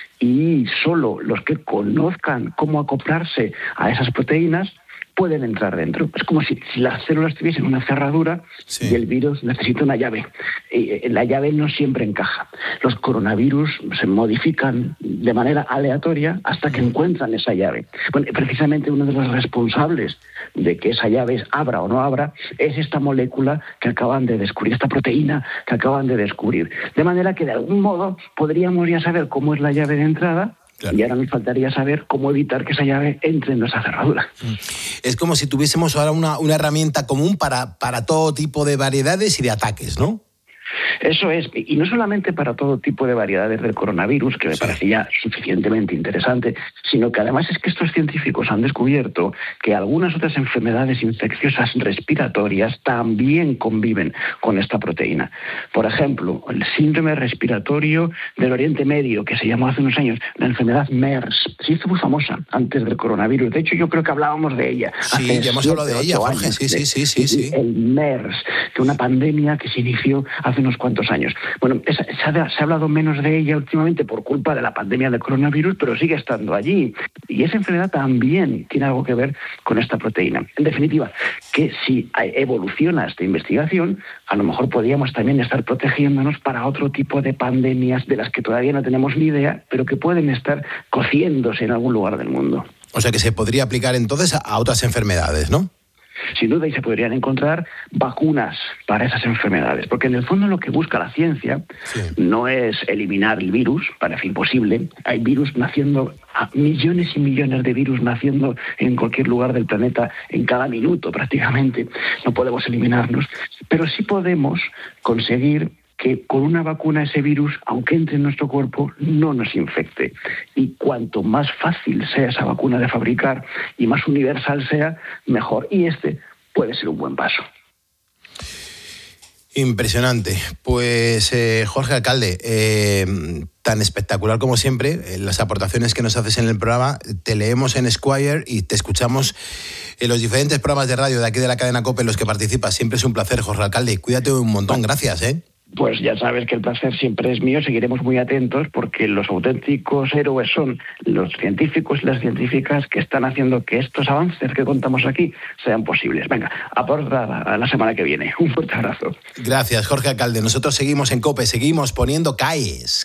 y solo los que conozcan cómo acoplarse a esas proteínas pueden entrar dentro. Es como si las células tuviesen una cerradura y el virus necesita una llave. Y la llave no siempre encaja. Los coronavirus se modifican de manera aleatoria hasta que encuentran esa llave. Bueno, precisamente uno de los responsables de que esa llave abra o no abra es esta molécula que acaban de descubrir, esta proteína que acaban de descubrir. De manera que de algún modo podríamos ya saber cómo es la llave de entrada. Claro. Y ahora nos faltaría saber cómo evitar que esa llave entre en nuestra cerradura. Es como si tuviésemos ahora una herramienta común para todo tipo de variedades y de ataques, ¿no? Eso es, y no solamente para todo tipo de variedades del coronavirus, que me parece ya suficientemente interesante, sino que además es que estos científicos han descubierto que algunas otras enfermedades infecciosas respiratorias también conviven con esta proteína. Por ejemplo, el síndrome respiratorio del Oriente Medio, que se llamó hace unos años la enfermedad MERS, se hizo muy famosa antes del coronavirus. De hecho, yo creo que hablábamos de ella. Sí, ya hemos hablado de ella, Jorge, sí. El MERS, que una pandemia que se inició hace unos cuantos años. Bueno, se ha hablado menos de ella últimamente por culpa de la pandemia del coronavirus, pero sigue estando allí. Y esa enfermedad también tiene algo que ver con esta proteína. En definitiva, que si evoluciona esta investigación, a lo mejor podríamos también estar protegiéndonos para otro tipo de pandemias de las que todavía no tenemos ni idea, pero que pueden estar cociéndose en algún lugar del mundo. O sea que se podría aplicar entonces a otras enfermedades, ¿no? Sin duda, y se podrían encontrar vacunas para esas enfermedades, porque en el fondo lo que busca la ciencia no es eliminar el virus, parece imposible. Hay virus naciendo, millones y millones de virus naciendo en cualquier lugar del planeta, en cada minuto prácticamente. No podemos eliminarlos, pero sí podemos conseguir que con una vacuna ese virus, aunque entre en nuestro cuerpo, no nos infecte. Y cuanto más fácil sea esa vacuna de fabricar y más universal sea, mejor. Y este puede ser un buen paso. Impresionante. Pues Jorge Alcalde, tan espectacular como siempre, las aportaciones que nos haces en el programa, te leemos en Esquire y te escuchamos en los diferentes programas de radio de aquí de la cadena COPE en los que participas. Siempre es un placer, Jorge Alcalde. Cuídate un montón. Gracias, Pues ya sabes que el placer siempre es mío. Seguiremos muy atentos porque los auténticos héroes son los científicos y las científicas que están haciendo que estos avances que contamos aquí sean posibles. Venga, a por la semana que viene. Un fuerte abrazo. Gracias, Jorge Alcalde. Nosotros seguimos en COPE, seguimos poniendo calles.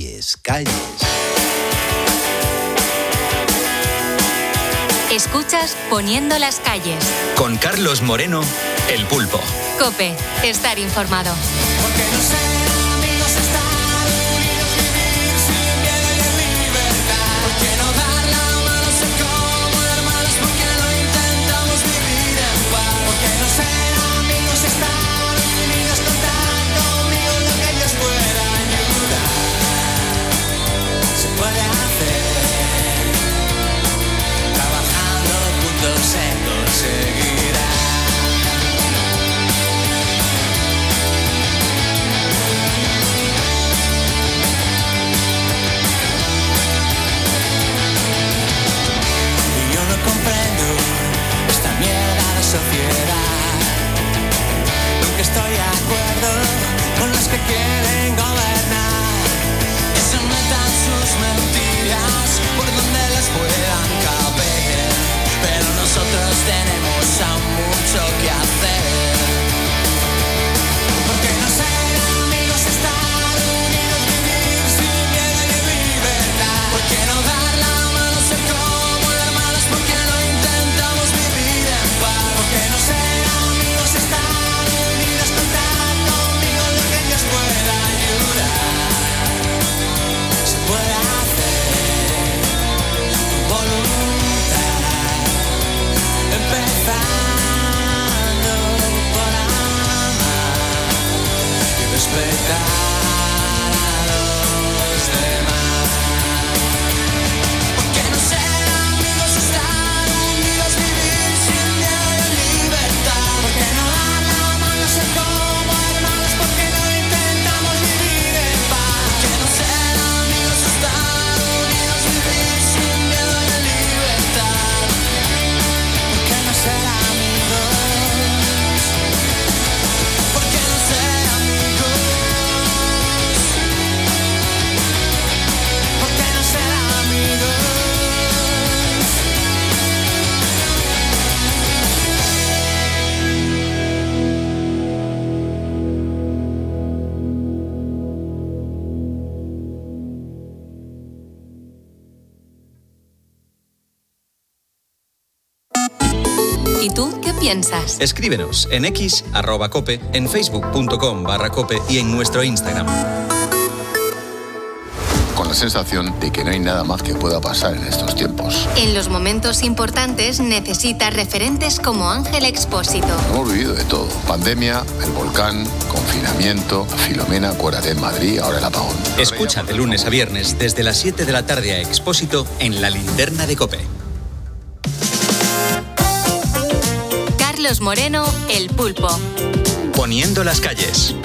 Escuchas Poniendo las calles. Con Carlos Moreno, El Pulpo. COPE, estar informado. Porque no ser amigos, estar unidos, vivir sin miedo y en libertad. Porque no dar la mano, ser como hermanos, porque no intentamos vivir en paz. Porque no ser amigos, estar unidos, contar conmigo lo que Dios pueda ayudar. Se puede hacer, trabajando juntos se conseguirá. Comprendo esta mierda de sociedad. Nunca estoy de acuerdo con los que quieren gobernar, que se metan sus mentiras por donde les puedan caber. Pero nosotros tenemos aún mucho que hacer. Porque no ser amigos, estar unidos, vivir sin miedo y en libertad. Porque no dar la mano, ser como hermanos, porque no intentamos vivir en paz. Porque no ser amigos, estar unidos, contar conmigo lo que Dios pueda ayudar. Se puede hacer con voluntad, empezando por amar y respetar a los demás. Porque no ser amigos, estar unidos, vivir sin miedo y en libertad. Porque no dar la mano, ser como hermanos, porque no intentamos vivir en paz. Porque no ser amigos, estar unidos, vivir sin miedo y en libertad. Porque no ser amigos, porque no ser amigos, porque no ser amigos. ¿Y tú qué piensas? Escríbenos en X, @cope, en facebook.com/cope y en nuestro Instagram. Con la sensación de que no hay nada más que pueda pasar en estos tiempos. En los momentos importantes necesitas referentes como Ángel Expósito. Hemos vivido de todo. Pandemia, el volcán, confinamiento, Filomena, acuérdate en Madrid, ahora el apagón. Escucha de lunes a viernes desde las 7 de la tarde a Expósito en La Linterna de COPE. Carlos Moreno, El Pulpo. Poniendo las calles.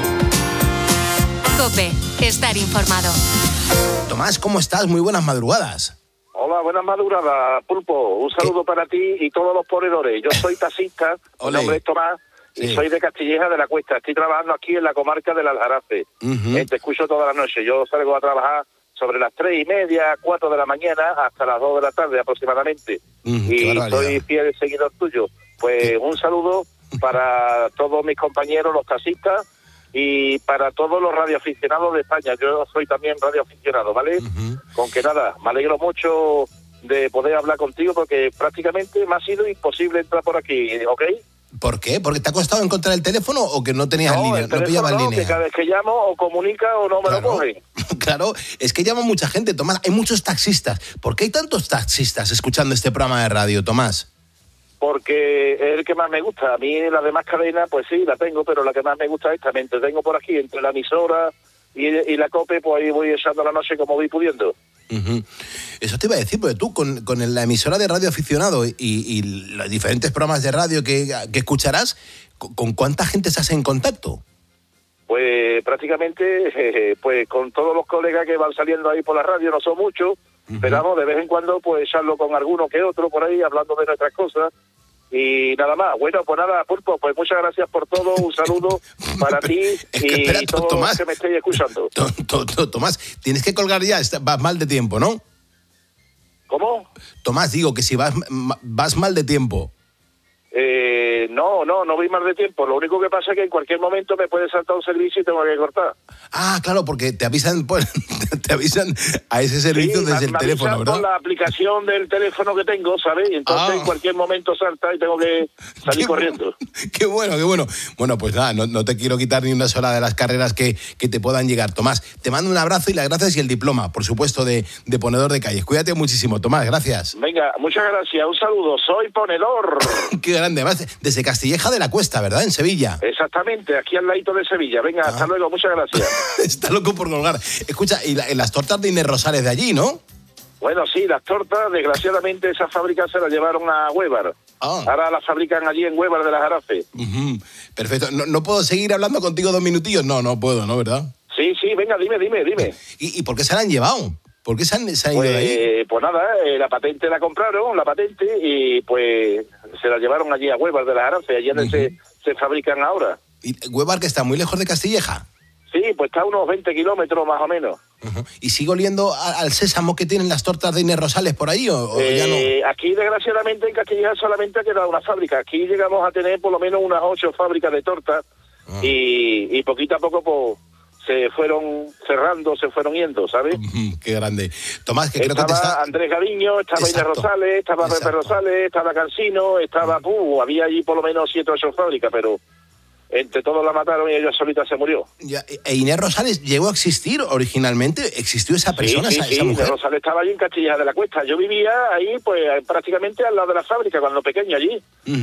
COPE, estar informado. Tomás, ¿cómo estás? Muy buenas madrugadas. Hola, buenas madrugadas, Pulpo. Un saludo para ti y todos los ponedores. Yo soy taxista, mi nombre es Tomás, y soy de Castilleja de la Cuesta. Estoy trabajando aquí en la comarca del Aljarafe. Te escucho toda la noche. Yo salgo a trabajar sobre las 3:30, 4 de la mañana, hasta las 2 de la tarde aproximadamente. Y soy fiel seguidor tuyo. Pues un saludo para todos mis compañeros, los taxistas, y para todos los radioaficionados de España. Yo soy también radioaficionado, ¿vale? Con que nada, me alegro mucho de poder hablar contigo, porque prácticamente me ha sido imposible entrar por aquí, ¿ok? ¿Por qué? ¿Porque te ha costado encontrar el teléfono o que no tenías línea? No pillabas línea. Que cada vez que llamo o comunica o no me lo cogen. Claro, es que llama mucha gente, Tomás. Hay muchos taxistas. ¿Por qué hay tantos taxistas escuchando este programa de radio, Tomás? Porque es el que más me gusta. A mí las demás cadenas, pues sí, la tengo, pero la que más me gusta es esta. Me entretengo por aquí, entre la emisora y la COPE, pues ahí voy echando la noche como voy pudiendo. Uh-huh. Eso te iba a decir, porque tú con la emisora de Radio Aficionado y los diferentes programas de radio que escucharás, ¿con cuánta gente estás en contacto? Pues prácticamente pues con todos los colegas que van saliendo ahí por la radio, no son muchos, pero vamos, de vez en cuando pues echarlo con alguno que otro por ahí, hablando de nuestras cosas. Y nada más. Bueno, pues nada, Pulpo, pues muchas gracias por todo, un saludo para ti y todos los que me estéis escuchando. Tomás, tienes que colgar ya, vas mal de tiempo, ¿no? ¿Cómo? Tomás, digo que si vas mal de tiempo. No voy mal de tiempo. Lo único que pasa es que en cualquier momento me puede saltar un servicio y tengo que cortar. Ah, claro, porque te avisan a ese servicio desde el teléfono, ¿verdad? Con la aplicación del teléfono que tengo, ¿sabes? Y entonces en cualquier momento salta y tengo que salir corriendo. Qué bueno. Bueno, pues nada, no te quiero quitar ni una sola de las carreras que te puedan llegar. Tomás, te mando un abrazo y las gracias y el diploma, por supuesto, de ponedor de calles. Cuídate muchísimo, Tomás, gracias. Venga, muchas gracias, un saludo, soy ponedor. Qué grande, además, desde Castilleja de la Cuesta, ¿verdad? En Sevilla. Exactamente, aquí al ladito de Sevilla. Venga, hasta luego, muchas gracias. Está loco por colgar. Escucha, y las tortas de Inés Rosales de allí, ¿no? Bueno, sí, las tortas, desgraciadamente, esas fábricas se las llevaron a Huévar. Ahora las fabrican allí en Huévar de las Jarafe. Perfecto. ¿No puedo seguir hablando contigo 2 minutillos? No puedo, ¿no? ¿Verdad? Sí, venga, dime. ¿Y por qué se la han llevado? ¿Por qué se han ido de ahí? Pues nada, la patente la compraron, y pues se la llevaron allí a Huévar de las Jarafe, allí donde se fabrican ahora. ¿Y Huévar, que está muy lejos de Castilleja? Sí, pues está a unos 20 kilómetros más o menos. ¿Y sigue oliendo al sésamo que tienen las tortas de Inés Rosales por ahí o ya no? Aquí, desgraciadamente, en Castilleja solamente ha quedado una fábrica. Aquí llegamos a tener por lo menos unas 8 fábricas de tortas y poquito a poco pues se fueron cerrando, se fueron yendo, ¿sabes? Qué grande. Tomás, que creo que estaba Andrés Gaviño, estaba Inés Rosales, estaba Pepe Rosales, estaba Cansino, estaba había allí por lo menos 7 o 8 fábricas, pero entre todos la mataron y ella solita se murió. ¿E Inés Rosales llegó a existir originalmente? ¿Existió esa persona, esa mujer? Inés Rosales estaba allí en Castilleja de la Cuesta. Yo vivía ahí, pues prácticamente al lado de la fábrica, cuando pequeño allí.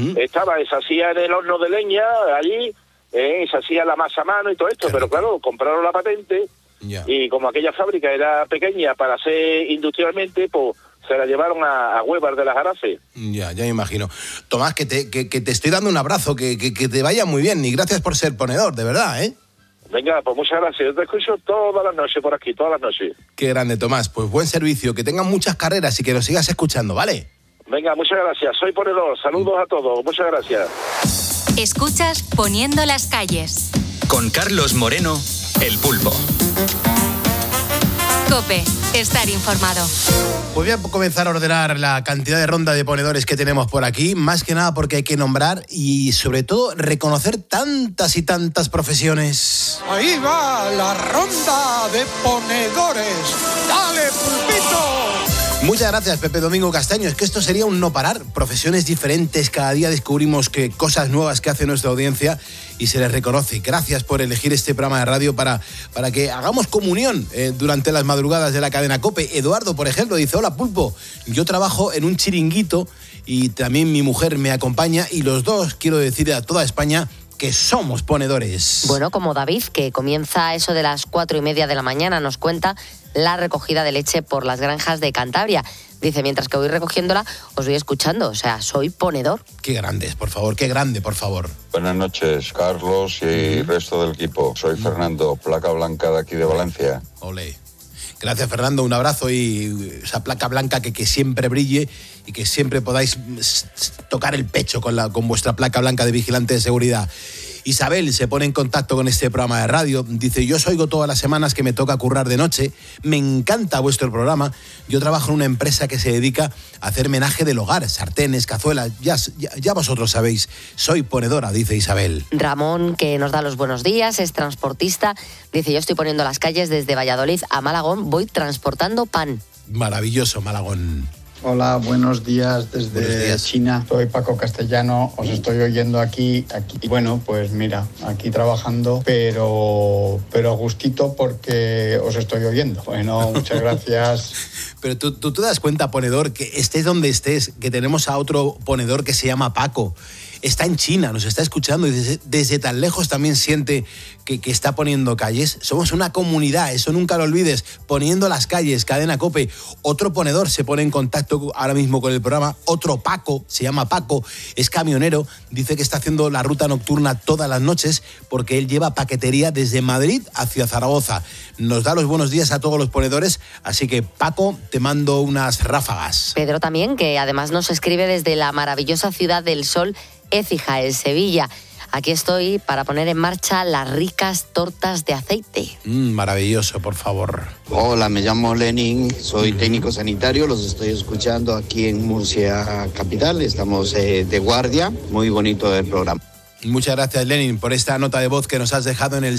Se hacía en el horno de leña, allí, se hacía la masa a mano y todo esto, pero claro, compraron la patente y como aquella fábrica era pequeña para hacer industrialmente, pues se la llevaron a Huévar de las Jarafe. Ya me imagino. Tomás, que te estoy dando un abrazo, que te vaya muy bien y gracias por ser ponedor, de verdad, ¿eh? Venga, pues muchas gracias. Yo te escucho todas las noches por aquí, todas las noches. Qué grande, Tomás. Pues buen servicio, que tengan muchas carreras y que nos sigas escuchando, ¿vale? Venga, muchas gracias. Soy ponedor. Saludos a todos. Muchas gracias. Escuchas Poniendo las calles. Con Carlos Moreno, El Pulpo. COPE. Estar informado. Pues voy a comenzar a ordenar la cantidad de ronda de ponedores que tenemos por aquí, más que nada porque hay que nombrar y sobre todo reconocer tantas y tantas profesiones. Ahí va la ronda de ponedores. ¡Dale, Pulpito! Muchas gracias, Pepe Domingo Castaño. Es que esto sería un no parar. Profesiones diferentes, cada día descubrimos cosas nuevas que hace nuestra audiencia y se les reconoce. Gracias por elegir este programa de radio para que hagamos comunión durante las madrugadas de la cadena COPE. Eduardo, por ejemplo, dice: hola, Pulpo, yo trabajo en un chiringuito y también mi mujer me acompaña y los dos, quiero decir a toda España, que somos ponedores. Bueno, como David, que comienza a eso de las 4:30 de la mañana, nos cuenta la recogida de leche por las granjas de Cantabria. Dice, mientras que voy recogiéndola, os voy escuchando, o sea, soy ponedor. Qué grandes, por favor, qué grande, por favor. Buenas noches, Carlos y resto del equipo. Soy Fernando, placa blanca de aquí de Valencia. Olé. Gracias, Fernando, un abrazo y esa placa blanca que siempre brille y que siempre podáis tocar el pecho con vuestra placa blanca de vigilante de seguridad. Isabel se pone en contacto con este programa de radio. Dice, yo os oigo todas las semanas que me toca currar de noche. Me encanta vuestro programa. Yo trabajo en una empresa que se dedica a hacer menaje del hogar, sartenes, cazuelas. Ya vosotros sabéis, soy ponedora, dice Isabel. Ramón, que nos da los buenos días, es transportista. Dice, yo estoy poniendo las calles desde Valladolid a Malagón. Voy transportando pan. Maravilloso, Malagón. Hola, buenos días desde China. Soy Paco Castellano, os estoy oyendo aquí. Bueno, pues mira, aquí trabajando, pero a gustito porque os estoy oyendo. Bueno, muchas gracias. Pero tú te das cuenta, ponedor, que estés donde estés, que tenemos a otro ponedor que se llama Paco. Está en China, nos está escuchando y desde tan lejos también siente que está poniendo calles. Somos una comunidad, eso nunca lo olvides. Poniendo las calles, Cadena COPE. Otro ponedor se pone en contacto ahora mismo con el programa. Otro Paco, se llama Paco, es camionero. Dice que está haciendo la ruta nocturna todas las noches porque él lleva paquetería desde Madrid hacia Zaragoza. Nos da los buenos días a todos los ponedores. Así que, Paco, te mando unas ráfagas. Pedro también, que además nos escribe desde la maravillosa ciudad del sol, Écija, en Sevilla. Aquí estoy para poner en marcha las ricas tortas de aceite. Maravilloso, por favor. Hola, me llamo Lenin, soy técnico sanitario, los estoy escuchando aquí en Murcia Capital, estamos de guardia, muy bonito el programa. Muchas gracias, Lenin, por esta nota de voz que nos has dejado en el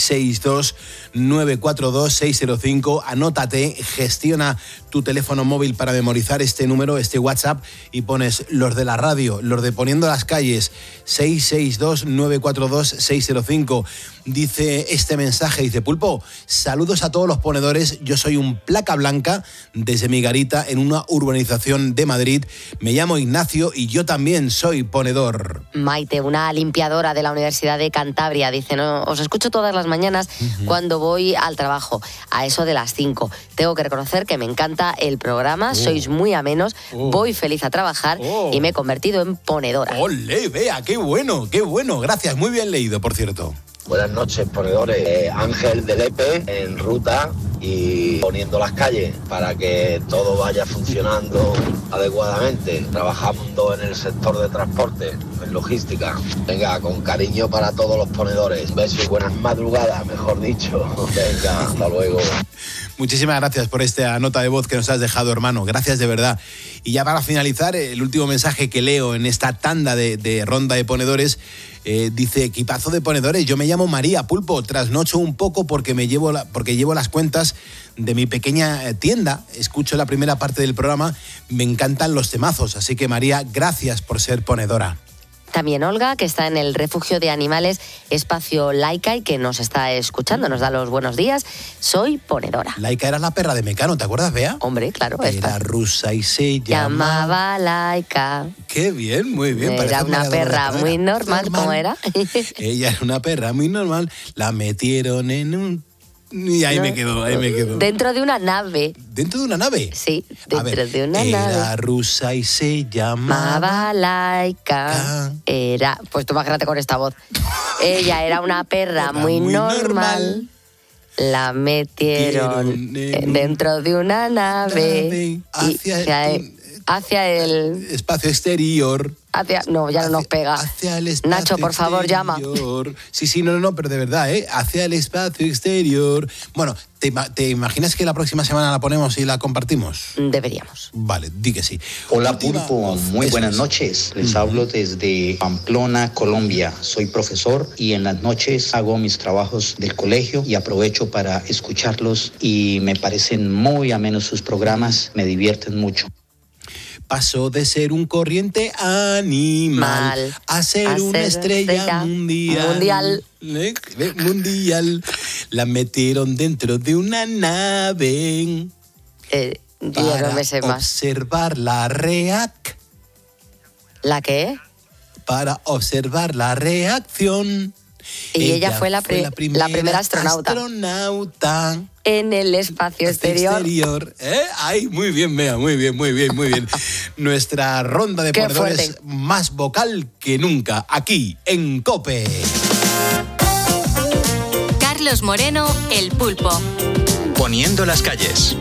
662-942-605. Anótate, gestiona tu teléfono móvil para memorizar este número, este WhatsApp, y pones los de la radio, los de Poniendo las Calles, 662-942-605. Dice este mensaje, dice: Pulpo, saludos a todos los ponedores, yo soy un placa blanca desde mi garita en una urbanización de Madrid, me llamo Ignacio y yo también soy ponedor. Maite, una limpiadora de la Universidad de Cantabria, dice: no, os escucho todas las mañanas cuando voy al trabajo, a eso de las 5. Tengo que reconocer que me encanta el programa, sois muy amenos, voy feliz a trabajar y me he convertido en ponedora. ¡Olé, vea, qué bueno, gracias, muy bien leído, por cierto. Buenas noches, ponedores. Ángel de Lepe en ruta y poniendo las calles para que todo vaya funcionando adecuadamente. Trabajando en el sector de transporte, en logística. Venga, con cariño para todos los ponedores. Un beso y buenas madrugadas, mejor dicho. Venga, hasta luego. Muchísimas gracias por esta nota de voz que nos has dejado, hermano. Gracias de verdad. Y ya para finalizar, el último mensaje que leo en esta tanda de ronda de ponedores, dice: equipazo de ponedores, yo me llamo María, Pulpo, trasnocho un poco porque llevo las cuentas de mi pequeña tienda, escucho la primera parte del programa, me encantan los temazos, así que María, gracias por ser ponedora. También Olga, que está en el refugio de animales Espacio Laika y que nos está escuchando, nos da los buenos días. Soy ponedora. Laika era la perra de Mecano, ¿te acuerdas, Bea? Hombre, claro. Era rusa y se llamaba Laika. Qué bien, muy bien. Era una perra muy normal, ¿cómo era? Ella era una perra muy normal, la metieron en un... Y ahí me quedo. Dentro de una nave. ¿Dentro de una nave? Sí, dentro de una nave. Era rusa y se llamaba Laika. Era, pues tú imagínate con esta voz. Ella era una perra muy normal. La metieron dentro de una nave. Hacia el espacio exterior. No, ya no nos pega. Hacia el espacio Nacho, por favor, llama. Sí, no, pero de verdad, hacia el espacio exterior. Bueno, ¿te imaginas que la próxima semana la ponemos y la compartimos? Deberíamos. Vale, di que sí. Hola, Pulpo, muy buenas noches. Les hablo desde Pamplona, Colombia. Soy profesor y en las noches hago mis trabajos del colegio y aprovecho para escucharlos y me parecen muy amenos sus programas, me divierten mucho. Pasó de ser un corriente animal a ser una estrella mundial. La metieron dentro de una nave para observar la reacción. ¿La qué? Para observar la reacción. Y ella fue la primera astronauta. En el espacio exterior. Ay, muy bien, Bea, muy bien. Nuestra ronda de ponedores más vocal que nunca, aquí en COPE. Carlos Moreno, El Pulpo. Poniendo las calles.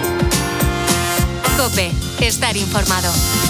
COPE, estar informado.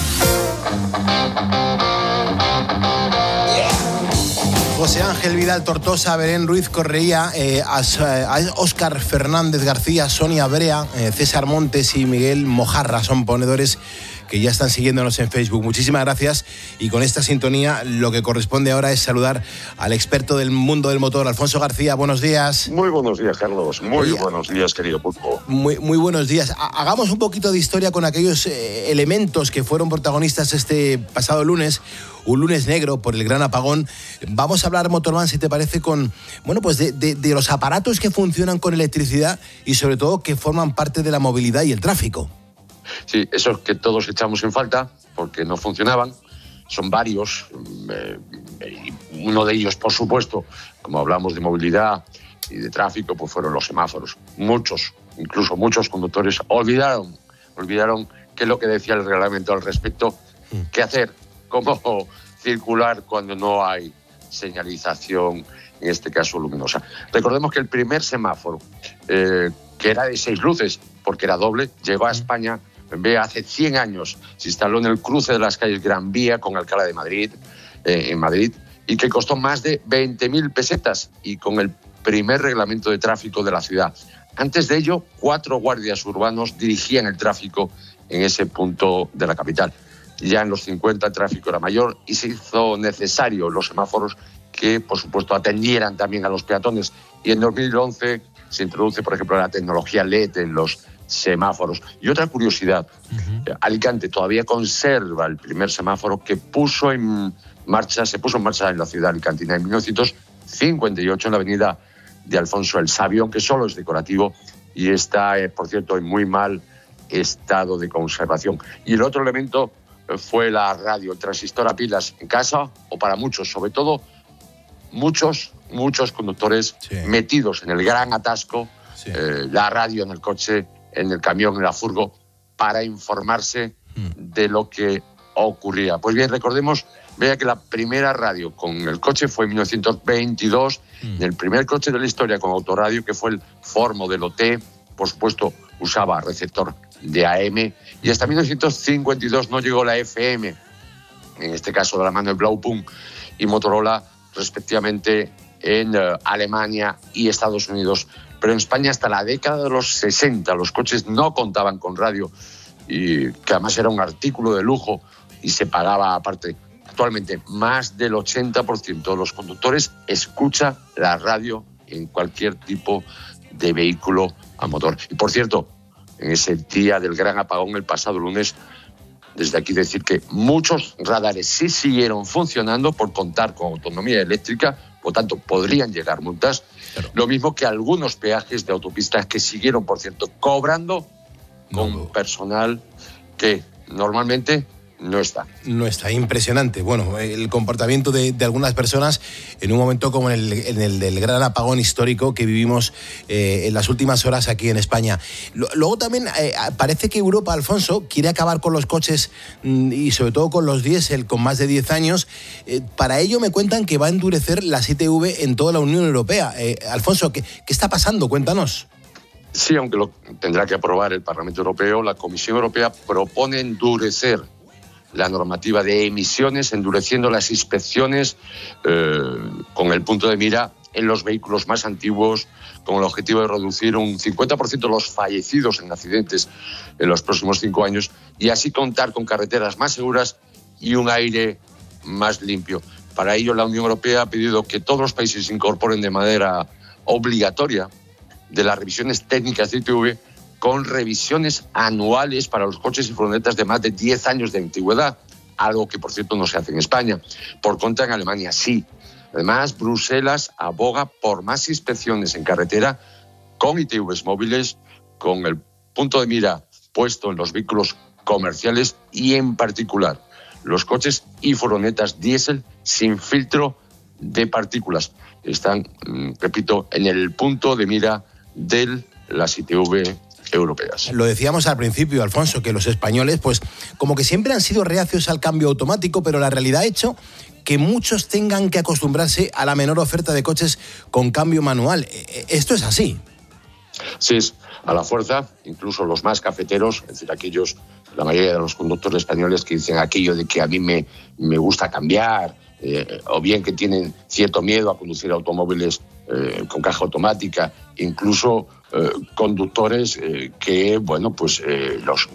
José Ángel Vidal Tortosa, Belén Ruiz Correia, Óscar Fernández García, Sonia Brea, César Montes y Miguel Mojarra son ponedores que ya están siguiéndonos en Facebook. Muchísimas gracias. Y con esta sintonía, lo que corresponde ahora es saludar al experto del mundo del motor, Alfonso García. Buenos días. Muy buenos días, Carlos. Muy buenos días, querido Pulpo. Muy buenos días. Hagamos un poquito de historia con aquellos elementos que fueron protagonistas este pasado lunes. Un lunes negro por el gran apagón. Vamos a hablar, Motorman, si te parece, de los aparatos que funcionan con electricidad y sobre todo que forman parte de la movilidad y el tráfico. Sí, esos que todos echamos en falta porque no funcionaban. Son varios. Uno de ellos, por supuesto, como hablamos de movilidad y de tráfico, pues fueron los semáforos. Incluso muchos conductores olvidaron qué es lo que decía el reglamento al respecto, qué hacer, cómo circular cuando no hay señalización, en este caso luminosa. Recordemos que el primer semáforo, que era de 6 luces, porque era doble, llegó a España hace 100 años. Se instaló en el cruce de las calles Gran Vía con Alcalá de Madrid, en Madrid, y que costó más de 20.000 pesetas y con el primer reglamento de tráfico de la ciudad. Antes de ello, 4 guardias urbanos dirigían el tráfico en ese punto de la capital. Ya en los 50 el tráfico era mayor y se hizo necesario los semáforos que, por supuesto, atendieran también a los peatones. Y en 2011 se introduce, por ejemplo, la tecnología LED en los semáforos. Y otra curiosidad, Alicante todavía conserva el primer semáforo que se puso en marcha en la ciudad alicantina en 1958 en la avenida de Alfonso el Sabio, aunque solo es decorativo y está, por cierto, en muy mal estado de conservación. Y el otro elemento fue la radio, el transistor a pilas en casa o para muchos, sobre todo muchos conductores metidos en el gran atasco, la radio en el coche, en el camión, en la furgo, para informarse de lo que ocurría. Pues bien, recordemos, vea que la primera radio con el coche fue en 1922, el primer coche de la historia con autorradio, que fue el Ford modelo T, por supuesto usaba receptor de AM, y hasta 1952 no llegó la FM, en este caso de la mano de Blaupunkt y Motorola, respectivamente en Alemania y Estados Unidos. Pero en España hasta la década de los 60 los coches no contaban con radio, y que además era un artículo de lujo y se pagaba aparte. Actualmente más del 80% de los conductores escucha la radio en cualquier tipo de vehículo a motor. Y por cierto, en ese día del gran apagón el pasado lunes, desde aquí decir que muchos radares sí siguieron funcionando por contar con autonomía eléctrica, por tanto podrían llegar multas. Claro. Lo mismo que algunos peajes de autopistas que siguieron, por cierto, cobrando con personal que normalmente no está. No está, impresionante. Bueno, el comportamiento de algunas personas en un momento como en el del gran apagón histórico que vivimos en las últimas horas aquí en España. Luego también parece que Europa, Alfonso, quiere acabar con los coches y sobre todo con los diésel con más de 10 años. Para ello me cuentan que va a endurecer las ITV en toda la Unión Europea. Alfonso, ¿qué está pasando? Cuéntanos. Sí, aunque lo tendrá que aprobar el Parlamento Europeo, la Comisión Europea propone endurecer la normativa de emisiones, endureciendo las inspecciones con el punto de mira en los vehículos más antiguos, con el objetivo de reducir un 50% los fallecidos en accidentes en los próximos 5 años y así contar con carreteras más seguras y un aire más limpio. Para ello, la Unión Europea ha pedido que todos los países incorporen de manera obligatoria de las revisiones técnicas de ITV con revisiones anuales para los coches y furgonetas de más de 10 años de antigüedad, algo que, por cierto, no se hace en España. Por contra, en Alemania sí. Además, Bruselas aboga por más inspecciones en carretera con ITVs móviles, con el punto de mira puesto en los vehículos comerciales y, en particular, los coches y furgonetas diésel sin filtro de partículas. Están, repito, en el punto de mira de las ITV europeas. Lo decíamos al principio, Alfonso, que los españoles, pues como que siempre han sido reacios al cambio automático, pero la realidad ha hecho que muchos tengan que acostumbrarse a la menor oferta de coches con cambio manual. ¿Esto es así? Sí, es a la fuerza. Incluso los más cafeteros, es decir, aquellos, la mayoría de los conductores españoles que dicen aquello de que a mí me gusta cambiar, o bien que tienen cierto miedo a conducir automóviles con caja automática, incluso conductores que, bueno, pues los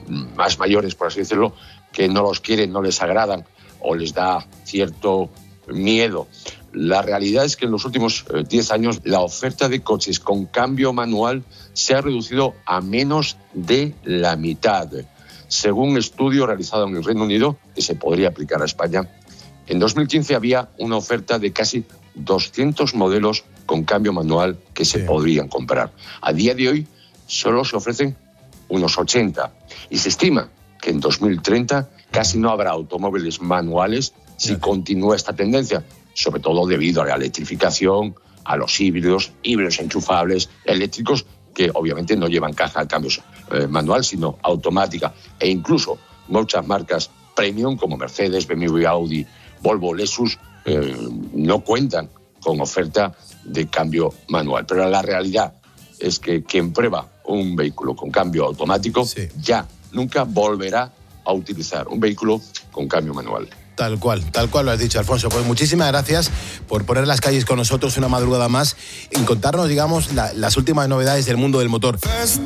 más mayores, por así decirlo, que no los quieren, no les agradan o les da cierto miedo. La realidad es que en los últimos 10 años la oferta de coches con cambio manual se ha reducido a menos de la mitad. Según un estudio realizado en el Reino Unido, que se podría aplicar a España, en 2015 había una oferta de casi 200 modelos con cambio manual que se podrían comprar. A día de hoy solo se ofrecen unos 80 y se estima que en 2030 casi no habrá automóviles manuales si continúa esta tendencia, sobre todo debido a la electrificación, a los híbridos enchufables, eléctricos, que obviamente no llevan caja de cambios manual, sino automática. E incluso muchas marcas premium como Mercedes, BMW, Audi, Volvo, Lexus, no cuentan con oferta de cambio manual. Pero la realidad es que quien prueba un vehículo con cambio automático ya nunca volverá a utilizar un vehículo con cambio manual. Tal cual lo has dicho, Alfonso. Pues muchísimas gracias por poner las calles con nosotros una madrugada más y contarnos, digamos, las últimas novedades del mundo del motor.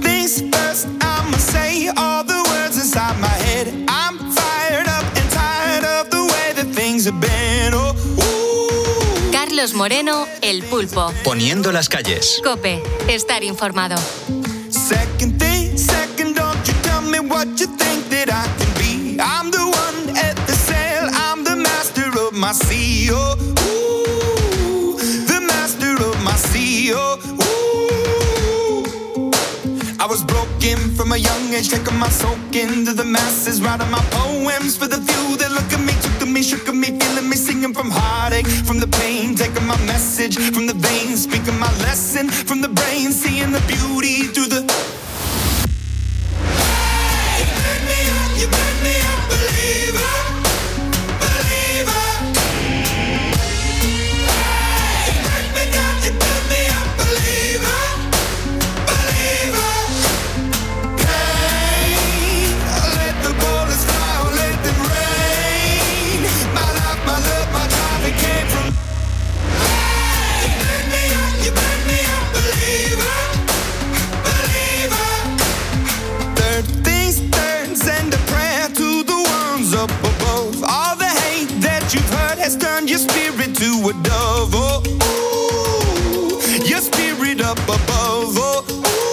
Carlos Moreno, El Pulpo. Poniendo las calles. COPE, estar informado. My CEO, ooh, the master of my CEO. Ooh. I was broken from a young age, taking my soak into the masses, writing my poems for the few that look at me, took to me, shook at me, feeling me, singing from heartache, from the pain, taking my message from the veins, speaking my lesson from the brain, seeing the beauty through the. Hey, you made me a believer. Your spirit to a dove, oh, ooh, your spirit up above, oh,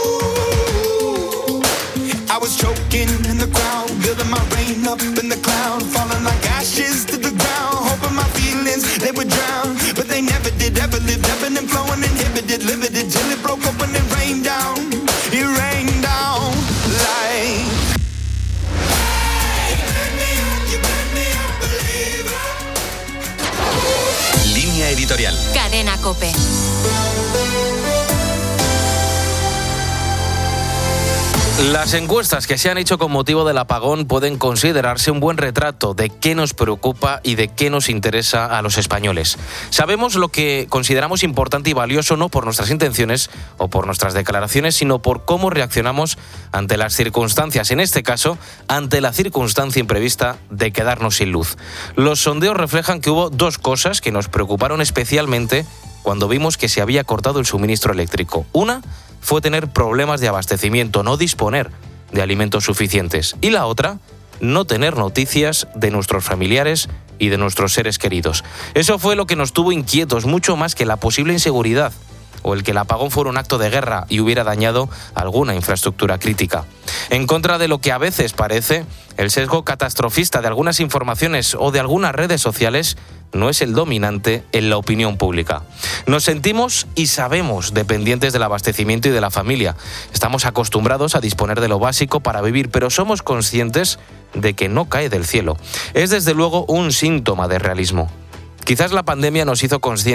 ooh. I was choking in the crowd, building my rain up in the cloud, falling like ashes to the ground, hoping my feelings, they would drown, but they never did, ever lived, ebbing and flowing, inhibited, limited, till it broke up when it rained down like. Editorial. Cadena COPE. Las encuestas que se han hecho con motivo del apagón pueden considerarse un buen retrato de qué nos preocupa y de qué nos interesa a los españoles. Sabemos lo que consideramos importante y valioso no por nuestras intenciones o por nuestras declaraciones, sino por cómo reaccionamos ante las circunstancias, en este caso, ante la circunstancia imprevista de quedarnos sin luz. Los sondeos reflejan que hubo dos cosas que nos preocuparon especialmente cuando vimos que se había cortado el suministro eléctrico. Una fue tener problemas de abastecimiento, no disponer de alimentos suficientes. Y la otra, no tener noticias de nuestros familiares y de nuestros seres queridos. Eso fue lo que nos tuvo inquietos, mucho más que la posible inseguridad o el que el apagón fuera un acto de guerra y hubiera dañado alguna infraestructura crítica. En contra de lo que a veces parece, el sesgo catastrofista de algunas informaciones o de algunas redes sociales no es el dominante en la opinión pública. Nos sentimos y sabemos dependientes del abastecimiento y de la familia. Estamos acostumbrados a disponer de lo básico para vivir, pero somos conscientes de que no cae del cielo. Es desde luego un síntoma de realismo. Quizás la pandemia nos hizo conscientes